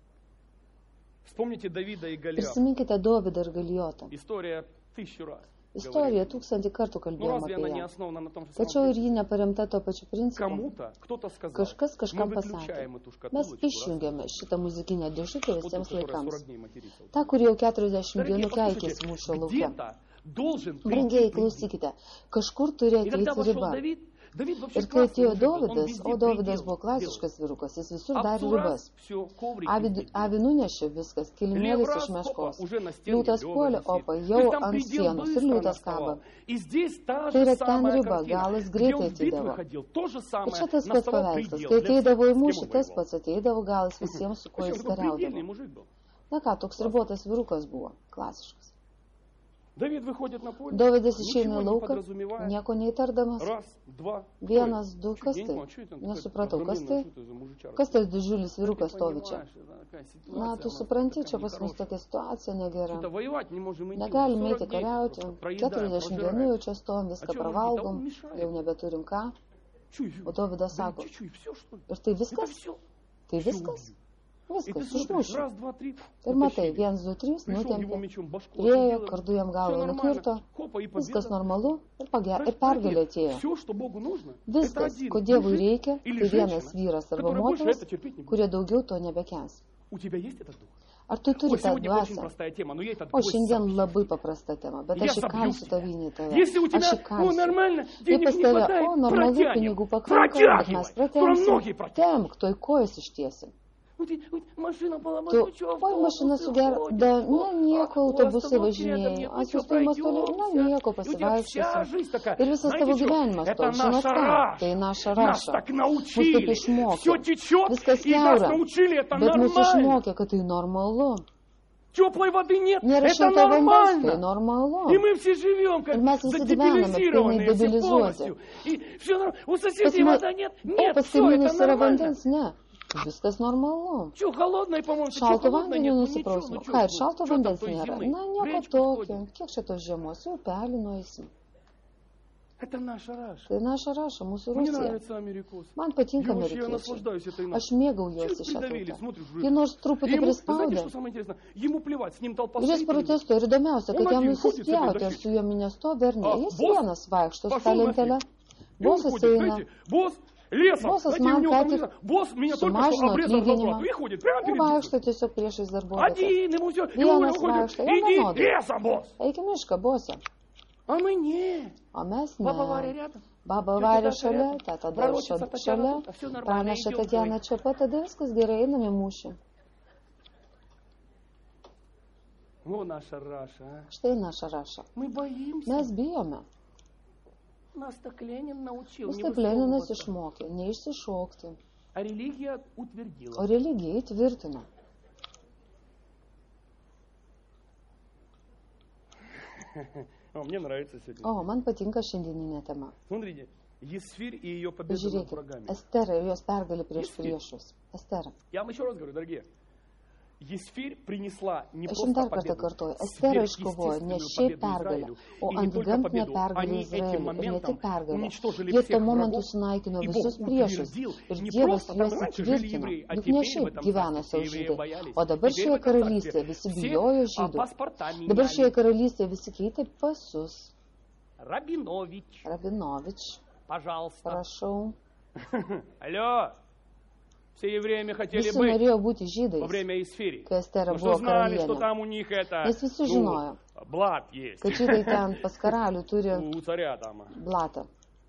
Prisiminkite Dovydą ir Galijotą. Istorija tūkstantį kartų kalbėjom apie ją. Tačiau ir ji neparemta to pačiu principu. Kažkas kažkam pasakė. Mes išjungiame šitą muzikinę dėžutę visiems laikams. Ta, kuri jau keturiasdešimt dienų keikėsi mūšio lauke. Brangieji, klausykite, kažkur turi ateiti riba. Ir kai atėjo Dovydas, o Dovydas buvo klasiškas vyrukas, jis visur darė ribas. Avį, avį nunešė viskas, kilimėlis iš meškos. Liūtas puolė, opa jau ant sienos ir liūtas kaba. Tai yra ten riba, galas greitai ateidavo. Ir čia tas pats paveikslas, kai ateidavo į mūšį, tas pats ateidavo galas visiems, su kuo jis kariaudavo. Na ką, toks ribotas vyrukas buvo, klasiškas. Dovydas išeina į lauką, nieko neįtardamas. Vienas, du, kas tai? Nesupratau, kas tai? Kas tas didžiulis vyrukas stovi čia? Na, tu supranti, čia pas mus tokia situacija negera. Negalime eiti kariauti, keturiasdešimt dienų jau čia stovim, viską pravalgom, jau nebeturim ką. O Dovydas sako, ir tai viskas? Tai viskas? Viskas, užmušė. Ir matai, vienas, du, trys, nutempė, priejo, kardu jam galvą nukirto, viskas normalu ir, pager, ir pergalė atėjo. Viskas, ko Dievui reikia, tai vienas vyras arba moteris, kurie daugiau to nebekęs. Ar tu turi tą dvasią? O šiandien labai paprasta tema, bet aš įkalsiu tavinį tave. Aš įkalsiu. Kaip pas tave, o normalu, pinigų pakanka, bet mes pratempsim. Temk, toj kojas ištiesim. Tu, oi, mašina sugera, da, na, nieko, autobusai važinėja, atsistojimas toliau, na, nieko, pasivaikščiosim. Ir visas tavo gyvenimas to, žinot ką, tai naša raša. Mus taip išmokė, viskas jaura, bet mus išmokė, kad tai normalu. Nėra šilto vandens, tai normalu. Ir mes visi gyvename, pilnai debilizuoti. O pas kaimynus yra vandens, ne. Viskas normalu. Šalto vandenį nusiprausimo. Ką, ir šalto vandens nėra? Na, nieko tokio. Kiek čia tos žiemos? Į upelį nueisim. Tai naša raša, mūsų Rusija. Man patinka amerikiečiai. Aš mėgaujuosi šią tautą. Jie nors truputį prispaudė. Ir jis protestuoja. Ir įdomiausia, kad jam nusispjauti, ar su juo nestovi ar ne. Jis vienas vaikšto su ta lentelė. Bosas eina. Bosas man ką tik sumažino atlyginimą. Ir vaikšto tiesiog priešais darbuotoją. Vienas vaikšto. Ir vienodai. Eik į mišką, bose. O mes ne. Baba varė šalia, tata dar šalia. Praneša Tatjana čia pat, tada viskas gerai, einam į mūšį. Štai naša raša. Mes bijome. Mus taip Leninas išmokė, neišsišokti. O religija įtvirtino. O, man patinka šiandieninė tema. Žiūrėkit, Estera ir jos pergalė prieš priešus. Estera. Aš jums dar kartą kartuoju, Estera iškovojo ne šiaip pergalę, o antgamtinę pergalę Izraeliui. Ir ne tik pergalę. Jie tuo momentu sunaikino visus priešus. Ir Dievas juos įtvirtino. Juk ne šiaip gyveno savo žydai. O dabar šioje karalystėje visi bijojo žydų. Dabar šioje karalystėje visi keitė pasus. Rabinovič. Rabinovič. Prašau. Alio. Visi norėjo būti žydais, kai Estera buvo karalienė. Nes visi žinojo, kad žydai ten pas karalių turi blatą.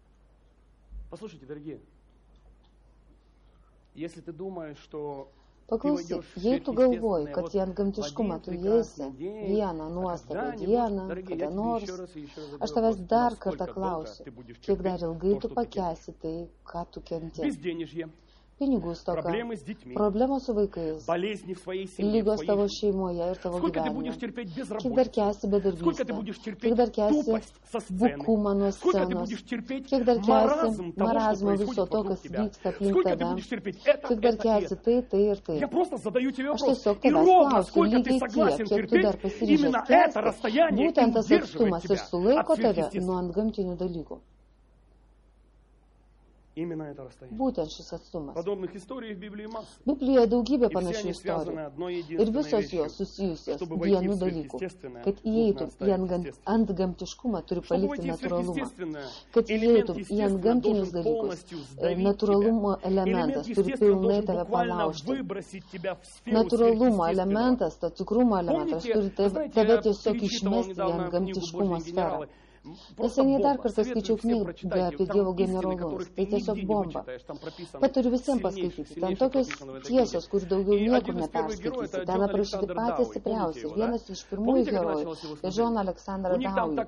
Paklausyk, jei tu galvoji, kad į antgamtiškumą tu įeisi vieną nuostabią dieną, kada nors, aš tavęs dar kartą klausiu, kiek dar ilgai tu pakęsi tai, ką tu kenti. Pinigų stoka, problemos su vaikais, lygos tavo šeimoje ir tavo gyvenime. Kiek dar kęsi bedarbystę, kiek dar kęsi bukumą nuo scenos, kiek dar kęsi marazmą viso to, kas vyksta aplink tave, kiek dar kęsi tai, tai ir tai. Aš tiesiog tavęs klausiu lygiai tiek, kiek tu dar pasiryžęs kęsti, būtent tas atstumas ir sulaiko tave nuo antgamtinių dalykų. Būtent šis atstumas. Biblijoje daugybė panašių istorijų. Ir visos jos susijusios vienu dalyku. Kad įeitum į antgamtiškumą, turi palikti natūralumą. Kad įeitum į antgamtinius dalykus, natūralumo elementas turi pilnai tave palaužti. Natūralumo elementas, ta tikrumo elementas turi tave tiesiog išmesti į antgamtiškumo sferą. Neseniai dar kartą skaičiau knygą apie Dievo generolus. Tai tiesiog bomba. Bet turiu visiems paskaityti. Ten tokios tiesos, kur daugiau niekur neperskaitysi. Ten aprašyti patys stipriausi. Vienas iš pirmųjų herojų tai John Alexander Dowie.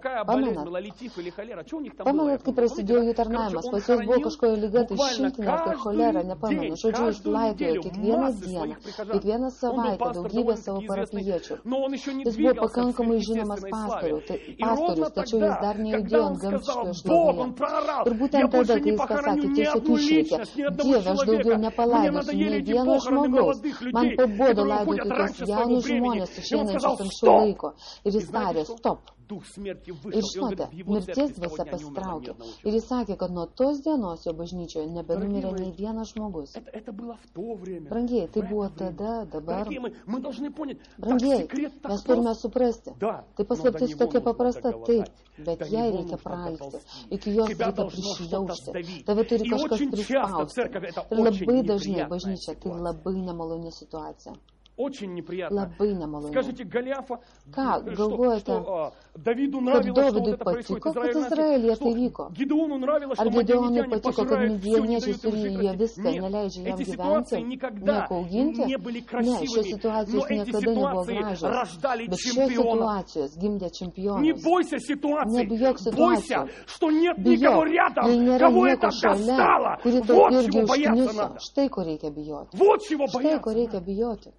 Pamenat? Pamenat, kai prasidėjo jų tarnavimas. Pas juos buvo kažkokia lyga, tai šiltinė ar tai cholera, nepamenu. Žodžiu, jis laidėjo kiekvieną dieną, kiekvieną savaitę daugybę savo parapijiečių. Jis buvo pakankamai žinomas pastorius, pastorius tačiau jis dar nejudėjo ant gamtiškojo šlovinėje. Ir būtent tada, kai jis pasakė, tiesiog išrėkė, Dieve, aš daugiau nepalaidosiu nei vieno žmogaus. Man pabodo laidoti tuos jaunus žmonės išeinančius anksčiau laiko. Ir jis tarė, stop. Ir žinote, mirties dvasia pasitraukė. Ir jis sakė, kad nuo tos dienos jo bažnyčioje nebenumirė nei vienas žmogus. Brangiai, tai buvo tada, dabar. Brangiai, mes turime suprasti. Tai paslaptis tokia paprasta, taip, bet jai reikia pralikti. Iki jos reikia prišliaužti. Tave turi kažkas prispausti. Ir labai dažnai bažnyčia tai labai nemaloni situacija. Labai nemalonu. Ką galvojate, kad Dovidui patiko, kad Izraelyje tai vyko? Ar Gideonui patiko, kad midjaniečiai suryja viską, neleidžia jam gyventi, nieko auginti? Ne, šios situacijos niekada nebuvo gražios, bet šios situacijos gimdė čempionus. Nebijok situacijos. Bijok, jei nėra nieko šalia, kuri tau irgi užkniso. Štai ko reikia bijoti. Štai ko reikia bijoti.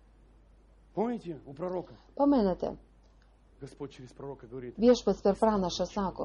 Pamenate, viešpats per pranašą sako,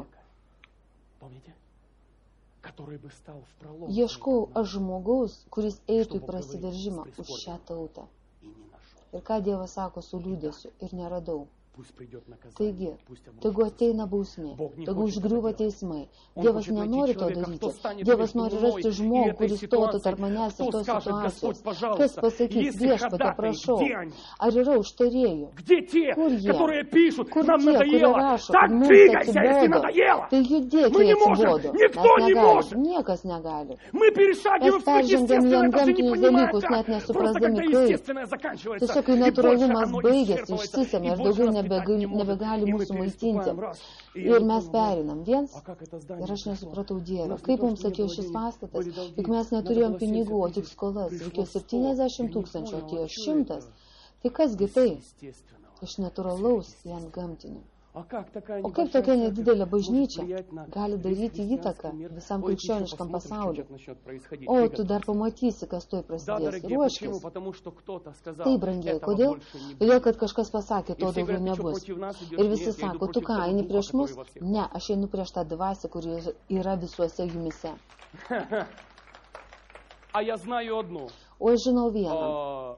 ieškau aš žmogaus, kuris eitų į prasiveržimą už šią tautą. Ir ką Dievas sako su liūdėsiu, ir neradau. Taigi, tegu ateina bausmė, tegu užgriūva teismai. Dievas nenori to daryti. Dievas nori rasti žmogų, kuris stotų tarp manęs ir tos situacijos. Kas pasakys, viešpatie, prašau, ar yra užtarėjų? Kur jie? Kur tie, kurie rašo, kad mums atsibodo? Tai judėk, jie atsibodo. Mes negali, niekas negali. Mes peržengėm į antgamtinius dalykus, net nesuprasdami kaip. Tiesiog, kai natūralumas baigėsi, išsisėmė ir daugiau ne nebegali mūsų maitinti. Ir mes perinam viens. Ir aš nesupratau Dievą. Kaip mums atėjo šis pastatas? Juk mes neturėjom pinigų, o tik skolas. Reikėjo septyniasdešimt tūkstančių, atėjo šimtas. Tai kasgi tai? Iš natūralaus į antgamtinį. O kaip tokia nedidelė bažnyčia gali daryti įtaką visam krikščioniškam pasauliu? O, tu dar pamatysi, kas tuoj prasidės. Ruoškis. Tai, brangiai, kodėl? Todėl, kad kažkas pasakė, to daugiau nebus. Ir visi sako, tu ką, eini prieš mus? Ne, aš einu prieš tą dvasią, kuri yra visuose jumise. O aš žinau vieną.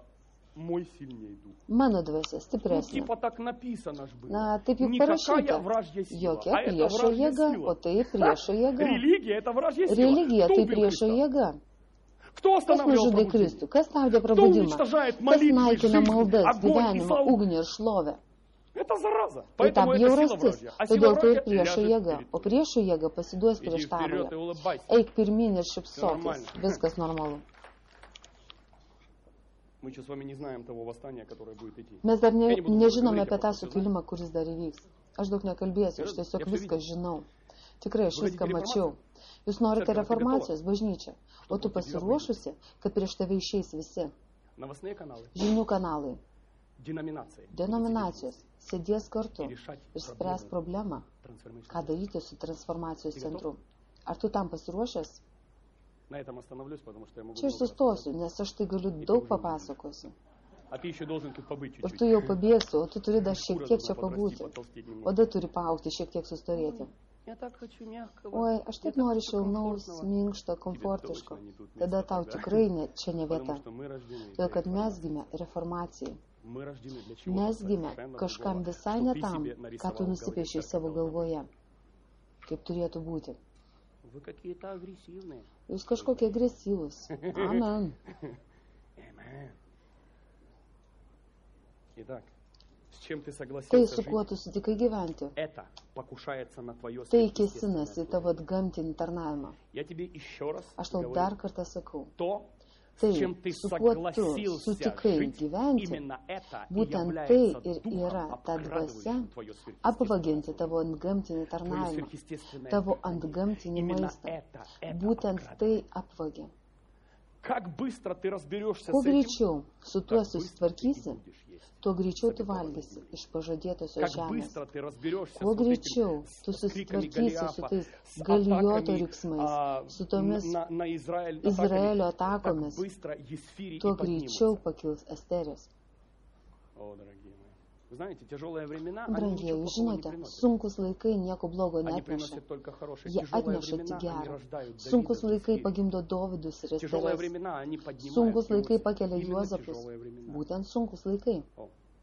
Mano dvasia stipresnė. Na, taip juk parašyta. Jokia priešo jėga, o tai priešo jėga. Religija tai priešo jėga. Kas nužudė Kristų? Kas stabdė prabudimą? Kas naikina maldas, gyvenimą, ugnį ir šlovę? Tai ta bjaurastis, todėl tai ir priešo jėga. O priešo jėga pasiduos prieš tavoje. Eik pirmin ir šipsokis. Viskas normalu. Mes dar ne, nežinome apie tą sukilimą, kuris dar įvyks. Aš daug nekalbėsiu, aš tiesiog viską žinau. Tikrai, aš viską mačiau. Jūs norite reformacijos, bažnyčia, o tu pasiruošusi, kad prieš tave išeis visi. Žinių kanalai, denominacijos, sėdės kartu ir spręs problemą, ką daryti su transformacijos centru. Ar tu tam pasiruošęs? Čia aš sustosiu, nes aš tai galiu daug papasakosiu. Ir tu jau pabėgsi, o tu turi dar šiek tiek čia pabūti. Oda turi paaugti, šiek tiek sustorėti. Oi, aš taip noriu šilnaus, minkšto, komfortiško. Tada tau tikrai ne, čia ne vieta. Todėl, kad mes gimė reformacijai. Mes gimė kažkam visai ne tam, ką tu nusipiešiai savo galvoje. Kaip turėtų būti. Вы какие-то агрессивные. Jūs kažkokie agresyvūs. Amen. Amen. Итак, с чем ты Tai, согласился su kuo жить, tu sutikai gyventi, это покушается на твое tai сверхъестественное kėsinasi į tavo gamtinį tarnavimą. Я тебе еще раз Aš tau говорю, dar kartą sakau, то, tai, с чем ты su kuo tu согласился sutikai жить, gyventi, именно это и būtent tai является ir духом, yra ta dvasia, обкрадывающим твое сверхъестественное apvagianti tavo antgamtinį твое tarnavimą, сверхъестественное tavo дыхание. antgamtinį Именно maistą. это, это Būtent обкрадывает. tai apvagia. Как быстро ты разберешься Kuo с этим, greičiau su tuo так быстро ты susitvarkysi, будешь есть. tuo greičiau tu valgysi iš pažadėtosios Как žemės. быстро ты разберешься Kuo с вот greičiau этим, tu с криками susitvarkysi su Голиафа, tais с Galijoto атаками riksmais, а, su tomis на, на Израиль, Izraelio атаками, atakomis, так быстро Есфири tuo и greičiau поднимутся. pakils Esteris. О, дорогие мои. Вы знаете, тяжелые времена, они ничего Brangieji, плохого не žinote, приносят. sunkus laikai nieko blogo Они neatneša. приносят только хорошее. Jie Тяжелые atneša tik времена, они gerą. рождают Sunkus Давидов laikai и pagimdo Dovydus ir Тяжелые Esteres. времена, они поднимают Sunkus laikai Иосифа. pakelia Именно Juozapus. тяжелые времена. Būtent sunkus laikai. О.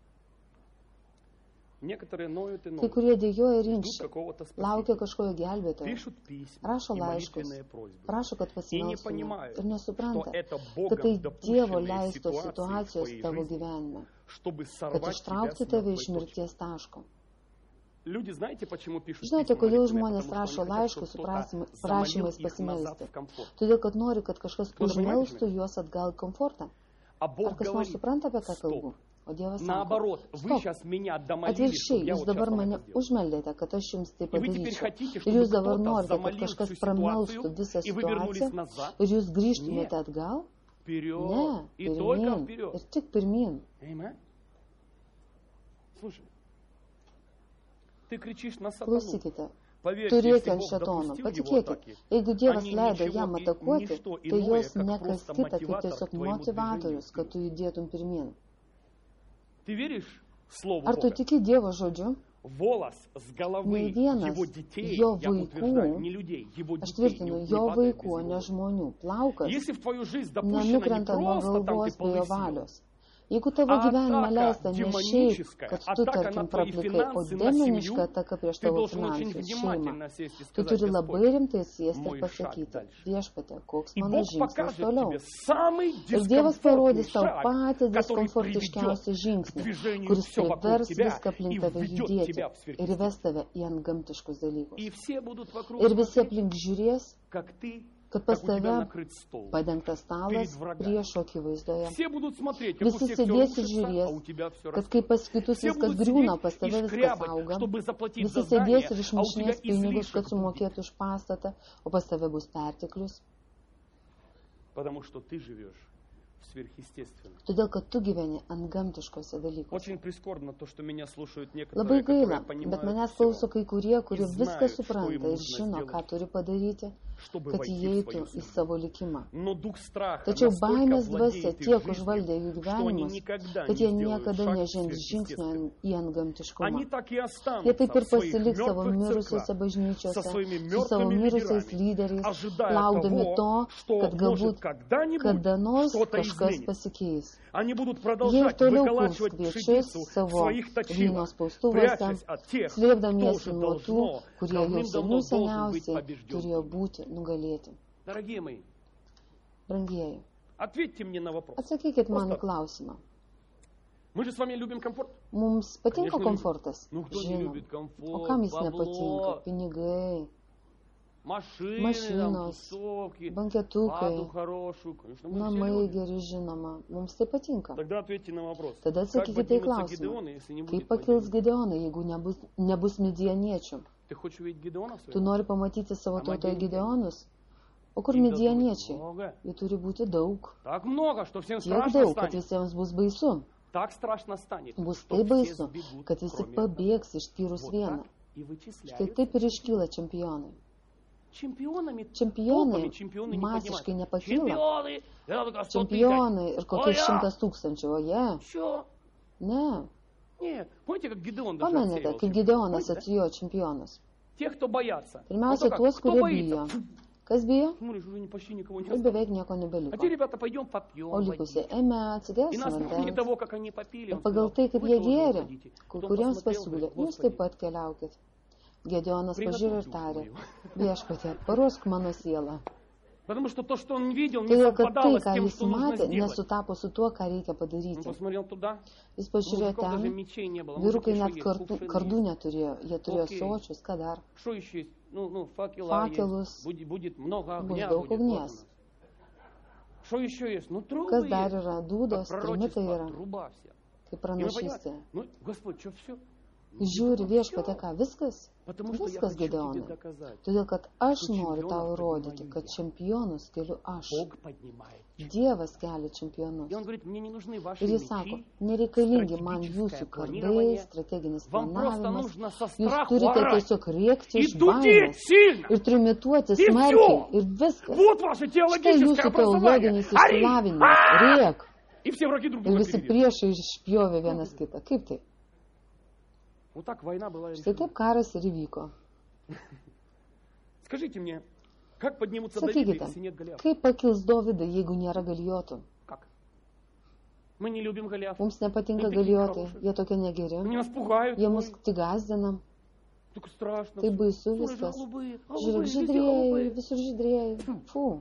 Некоторые ноют и Kai ноют. kurie dėjoja ir Ждут rinčia, какого-то laukia спасения. kažkojo gelbėtojo, Пишут письма rašo и laiškus, молитвенные просьбы. prašo, kad И не pasimelstume понимают, ir что nesupranta, это kad tai Богом Dievo допущенные leistos ситуации в situacijos твоей tavo жизни, gyvenime, чтобы kad сорвать тебя ištraukti с tave мертвой iš точки. mirties taško. Люди, знаете, почему пишут Žinote, письма kodėl молитвенные? žmonės Потому что rašo они хотят, laiškus чтобы su кто-то prašym- заманил prašymais их назад pasimelsti? в комфорт. Todėl, kad nori, kad kažkas Кто-то понимает užmelstų juos atgal į komfortą. А Ar Бог kas nors говорит, supranta, apie ką стоп. kalbu? O Dievas sako, Наоборот, вы stop. сейчас меня домолились, Atvirkščiai, чтобы я jūs вот сейчас dabar вам mane это сделал. užmeldėte, kad aš jums tai И вы теперь padaryčiau. хотите, Ir чтобы jūs dabar кто-то norite, kad замолил kažkas всю pramelstų ситуацию, visą и вы вернулись situaciją назад. ir jūs grįžtumėte Нет. atgal? Вперед. Ne, И только pirmyn. вперед. Ir tik pirmin. Amen. Слушай, ты кричишь на сатану. Klausykite, Поверьте, tu если rėki ant Бог šetono. допустил его Patikėkit, атаки, jeigu Dievas они leido ничего jam и atakuoti, ничто tai иное, jos как nekas просто kita, kaip мотиватор tiesiog к твоему motivatorius, движению kad tu judėtum pirmin. Ты веришь Слову Ar tu Бога? tiki Dievo žodžiu? Волос с головы Nei vienas его детей, jo я утверждаю, vaikų, не людей, его aš детей, не, tvirtinu, не jo падает без vaikų, o его ne воли. žmonių, plaukas Если в твою жизнь допущено не nenukrenta nuo просто там ты galvos be jo полысел, valios. Jeigu tavo А gyvenime атака leista ne šiaip, демоническая, kad tu, атака tarkim, на твои praplikai, o финансы, на demoniška семью, ataka prieš ты tavo должен очень finansus, šeimą, внимательно сесть и tu сказать, turi labai Господь, rimtai sėsti ir мой шаг pasakyti, дальше. viešpatie, koks И mano Бог žingsnis покажет toliau. тебе самый Ir Dievas parodys дискомфортный tau шаг, patį который diskomfortiškiausią приведет к žingsnį, движению kuris все вокруг privers тебя viską aplink и tave введет judėti тебя в ir сверхъестественное. ves tave į antgamtiškus dalykus. И все будут вокруг Ir visi смотреть, aplink žiūrės, как ты, kad pas как у тебя tave накрыт стол. padengtas stalas Перед врагами. priešo akivaizdoje. Все будут смотреть, как у Visi всех все sėdės ir рушится, žiūrės, а у тебя все kad kai pas kitus Все viskas будут griūna, сидеть pas и tave viskas шкрябать, auga. чтобы заплатить Visi за sėdės здание, ir а у тебя išmušnės pinigus, kad излишек будет. sumokėtų už pastatą, o pas tave bus perteklius. Потому что ты живешь в сверхъестественном. Todėl, kad tu gyveni ant gamtiškose dalykuose. Очень прискорбно то, что меня слушают Labai некоторые, gaila, которые bet понимают manęs все, klauso kai kurie, kurie и viską знают, что supranta им ir нужно žino, сделать, ką turi padaryti, чтобы kad войти в įeitų свою į судьбу. savo likimą. Но дух страха Tačiau настолько baimės dvasia владеет их tiek жизнью, užvaldė jų что они gyvenimus, никогда kad не jie сделают niekada шаг в nežengs žingsnio сверхъестественное. į antgamtiškumą. Они так и Jie останутся taip ir в своих pasiliks savo мертвых mirusiose церквах, bažnyčiose, со своими su savo мертвыми mirusiais лидерами, lyderiais, ожидая laukdami to, того, что kad galbūt может когда-нибудь kada nors что-то kažkas изменится. pasikeis. Они будут Jie ir продолжать toliau kūrs выколачивать kviečius пшеницу в savo своих vyno точилах, spaustuvose, прячась от тех, кто slėpdamiesi уже nuo tų, должно, kurie jau давным-давно seniau должен быть seniausiai побежден. turėjo būti nugalėti. Дорогие мои, Brangieji, ответьте мне на вопрос. atsakykit man į Просто klausimą. мы же с вами любим комфорт. Mums patinka Конечно, komfortas? Ну кто не Žinom. любит O комфорт, kam jis nepatinka? бабло, Pinigai, машины, Mašinos, там, тусовки, banketukai, ладу хорошую. Конечно, мы все namai любим. geri žinoma. Mums tai patinka. Тогда ответьте на вопрос. Tada Как atsakykite į поднимутся klausimą. Гедеоны, если не Kaip будет pakils Мадьяна? Gideonai, jeigu nebus, nebus midieniečių? Ты хочешь увидеть Гедеона Tu своего? nori pamatyti savo A tautoje Madianai? Gideonus? O kur Их должно быть midieniečiai? много. Jų turi būti daug. Так много, что всем Tiek страшно daug, kad станет. visiems bus baisu. Так страшно станет, Bus что taip все baisu, сбегут, kad visi кроме одного. pabėgs išskyrus Вот vieną. так и Štai вычисляют. taip ir iškyla čempionai. Чемпионами, Čempionai толпами чемпионы не masiškai поднимают. nepakyla. Чемпионы! Это только сто тысяч. Čempionai ir kokie O, ja. šimtas tūkstančių, o jie? Чё? Ne. Нет. Помните, как Гедеон даже Pamenate, отсеивал kaip чемпионов? Gideonas Помните, да? atsijo čempionus. Тех, кто боятся. Pirmiausia, Ну, как? tuos, Кто kurie боится? bijo. Фу, Kas bijo? Смотришь, уже почти никого не Ir осталось. beveik nieko А nebeliko. те ребята, пойдем попьем O likusiai, водички. eime, И atsidėsim на основании vandens. того, как они попили, Ir он pagal сказал, tai, kaip вы jie тоже gėrė, выходите. kur- Потом kuriems посмотрел, pasiūlė, говорит, jūs Господи, taip pat keliaukit. Gedeonas pažiūrė ir tarė, viešpatie, paruošk mano sielą. Потому что то, что он видел, не Todėl, kad tai, совпадало с ką тем, jis что нужно matė, сделать. nesutapo su tuo, ką reikia Он padaryti. посмотрел туда, Jis у pažiūrėjo мужиков даже ten, мечей не было. vyrukai Мужики net что есть? kartų, Кувшины kardų есть. neturėjo, jie turėjo Okei. sočius, ką dar. Что еще есть? Ну, ну, факела Факелus. есть. Будет, будет много Bus огня. daug Будет ugnies. вот у нас. Что еще есть? Ну, трубы Kas dar есть. yra? Как Dūdos, trimitai пророчество, yra, труба вся. kaip И мы понимаем, pranašystė. ну, Господь, что все? Žiūri, viešpatie, ką, viskas? Потому что я Viskas, хочу тебе Gedeonai. доказать. Todėl, kad aš Что noriu čempioną tau поднимаю įrodyti, я. kad čempionus keliu aš. Бог поднимает. Dievas kelia čempionus. И он говорит, мне не нужны ваши Ir jis sako, мечи. nereikalingi man jūsų strategiškое kardai, планирование. strateginis Вам просто planavimas. нужно со Jūs страху turite орать. tiesiog rėkti И iš дудеть baimės сильно. ir trimituoti И smarkiai всё. ir viskas. Вот ваше Štai теологическое jūsų образование. teologinis Ори! išsilavinimas. Rėk. И все враги друг Ir друга visi перебили. priešai išpjovė vienas kitą. Kaip tai? Вот так война была Štai решена. taip karas ir įvyko. Скажите мне, как поднимутся Давиды, Sakykite, если нет Голиафа? kaip pakils Dovydai, jeigu nėra galijotų? Как? Мы не любим Голиафа. Mums nepatinka Они такие galijotai, хорошие. jie tokie negeri, Они нас пугают. jie ой, mus tik gazdina, Так страшно. tai всё. baisu Смотри, viskas. голубые, Žiūrėk, голубые, везде žydrėjai, голубые. visur žydrėjai. Fu.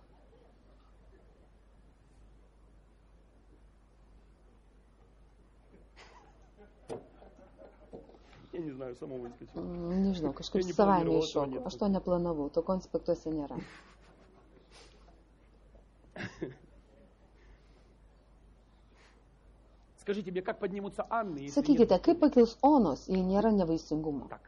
Я не знаю, само выскочил. Mm, Nežinau, kažkaip Я не savaime planavau, iššoko. to net. Aš to neplanavau, to konspektuose nėra. Скажите мне, как поднимутся Анны, если нет Sakykite, kaip бесплодия? pakils Onos, jei nėra nevaisingumo? Так.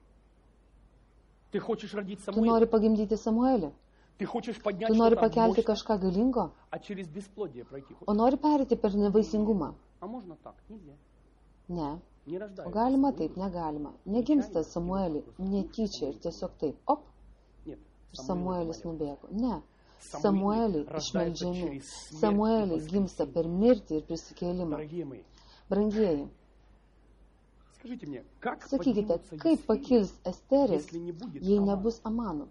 Ты хочешь родить Tu Самуэля? nori pagimdyti Samuelį, Ты хочешь поднять tu nori что-то pakelti мощное, kažką galingo, а через бесплодие пройти хочешь? o nori perėti per nevaisingumą. А можно так? Nельзя. Ne. Не O рождается. galima Самуил. taip, negalima. Negimsta Samuelį, netyčia ir tiesiog taip. Op, Нет. ir Samuelis Самуил nubėgo. Ne. Samueliai Samuelį рождаются išmeldžiami. через смерть Samuelį и gimsta воскресение. per mirtį ir prisikėlimą. Дорогие мои, Brangieji, скажите мне, как sakykite, поднимутся kaip Есфирь, pakils Esteris, если не будет jei Амана? nebus Amanų?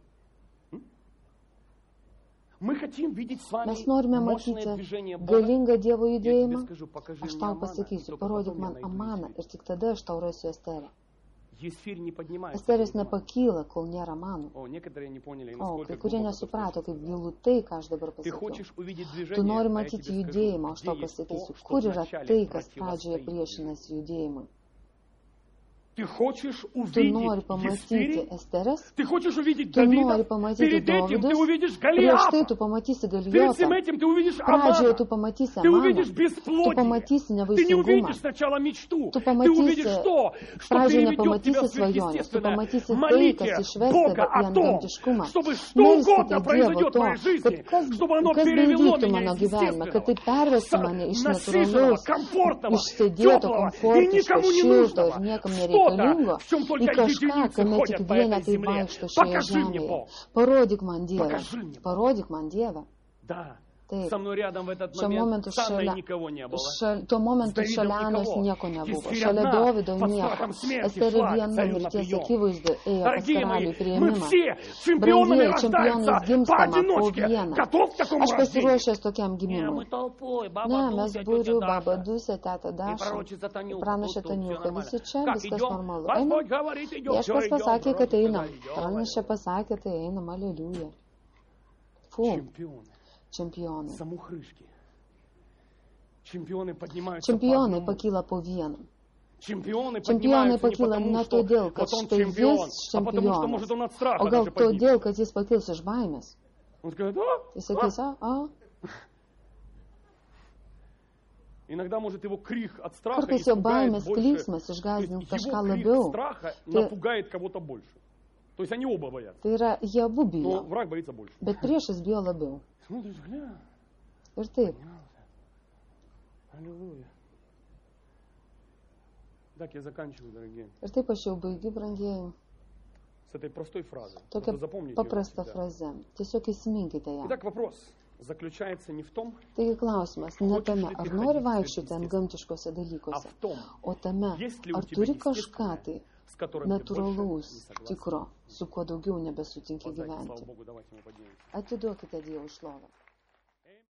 Мы хотим видеть с вами Mes norime мощное matyti движение Бога. galingą Dievo Я тебе judėjimą. скажу, покажи Aš мне tau Амана, и pasakysiu, только parodyk потом я man найду Amaną Есфирь. ir tik tada aš tau rasiu Esterį. Есфирь не поднимается. Esteris перед Аманом. nepakyla, kol nėra Amanų. О, некоторые не поняли, O, насколько kai kurie глубоко nesuprato, это kaip gilu tai, ką aš dabar Ты pasakiau. хочешь увидеть Tu движение, nori а я matyti тебе скажу, judėjimą, aš где tau есть то, pasakysiu, что kur yra вначале tai, kas pradžioje противостоит движению. priešinasi judėjimui. Ты хочешь Tu увидеть nori pamatyti Есфирь? Esteres, Ты хочешь увидеть tu nori Давида? pamatyti Перед этим ты Dovydus, увидишь prieš Голиафа. tai tu pamatysi Перед всем Galijotą, этим ты увидишь pradžioje Амана. tu pamatysi Ты Amaną, увидишь tu бесплодие. pamatysi Ты не nevaisingumą, увидишь сначала мечту. tu Ты увидишь pamatysi, то, что pradžioje переведет тебя в nepamatysi svajonės, tu сверхъестественное. pamatysi tai, Молите kas išves Бога tave į о том, antgamtiškumą. чтобы что Melskite угодно Dievo произойдет в to, моей kad жизни, kas, чтобы оно kas перевело bevyktų меня mano из gyvenime, kad tai естественного, pervestų mane iš насыщенного, natūralaus, комфортного, išsėdėto, теплого и komfortiško, никому не šilto нужного. ir niekam Что-то, nereikalingo, в чем į только kažką, единицы kame tik ходят по этой vienetai земле. vaikšto šioje Покажи мне, žemėje. Бог. Parodyk man Dievą. Покажи мне. Parodyk man Dievą. Да. Taip. Со мной рядом в этот Šiuo момент momentu с Анной šalia, никого не было. šal, tuo momentu С Давидом šalia Anos никого. nieko nebuvo. Есфирь Šalia одна, Dovydo под nieko. страхом смерти Естeri шла viena царю на mirties прием. akivaizdu ėjo pas Дорогие karalių мои, į мы priėmimą. все чемпионами Brangieji, čempionais рождаются gimstama po поодиночке. vieną. Готов к такому Aš рождению? pasiruošęs tokiam Не, gimimui. мы толпой, Ne, баба mes Дуся, būriu, тетя baba Даша. Dusė, teta И Daša, пророчица Танюха. pranašė Тут, тут, всё Taniucha. нормально. Visi čia, Как viskas идем? normalu. Господь Einam. говорит, идем, всё, Viešpas идем. pasakė, kad Пророчица einam. говорит, идем. Pranašė pasakė, tai einam. Aleliuja. Fu, Чемпионы. čempionai. Самухрышки. Чемпионы поднимаются Čempionai по одному. pakyla po vieną. Чемпионы Čempionai поднимаются не pakyla потому, ne что todėl, kad вот он štai чемпион, jis а потому что, čempionas, может, он от страха o gal даже поднимется. todėl, kad jis pakils iš baimės. Он скажет, а? Jis sakys, a, a, Иногда может его крик от страха kartais jo испугает baimės больше. klyksmas То есть išgąsdins kažką его крик labiau. страха Tai- напугает кого-то больше. То есть они оба боятся. Tai yra, jie abu Но bijo, враг боится больше. bet priešas bijo labiau. Смотришь, гля, Ir taip, поднялся. Аллилуйя. Так, я заканчиваю, дорогие, ir taip aš jau baigiu, brangieji. с этой простой фразой. Tokia Просто запомните её paprasta навсегда. fraze. Tiesiog įsiminkite ją. Итак, вопрос заключается не в том, Taigi klausimas ne tame, ar nori vaikščioti ant gamtiškose а dalykuose, в том, o tame, есть ли у ar тебя turi kažką естественное, tai с которым ты больше не natūralaus, согласен. tikro, su kuo daugiau nebesutinki Воздайте, слава gyventi. Богу, давайте ему поднимемся. Atiduokite Dievui šlovę.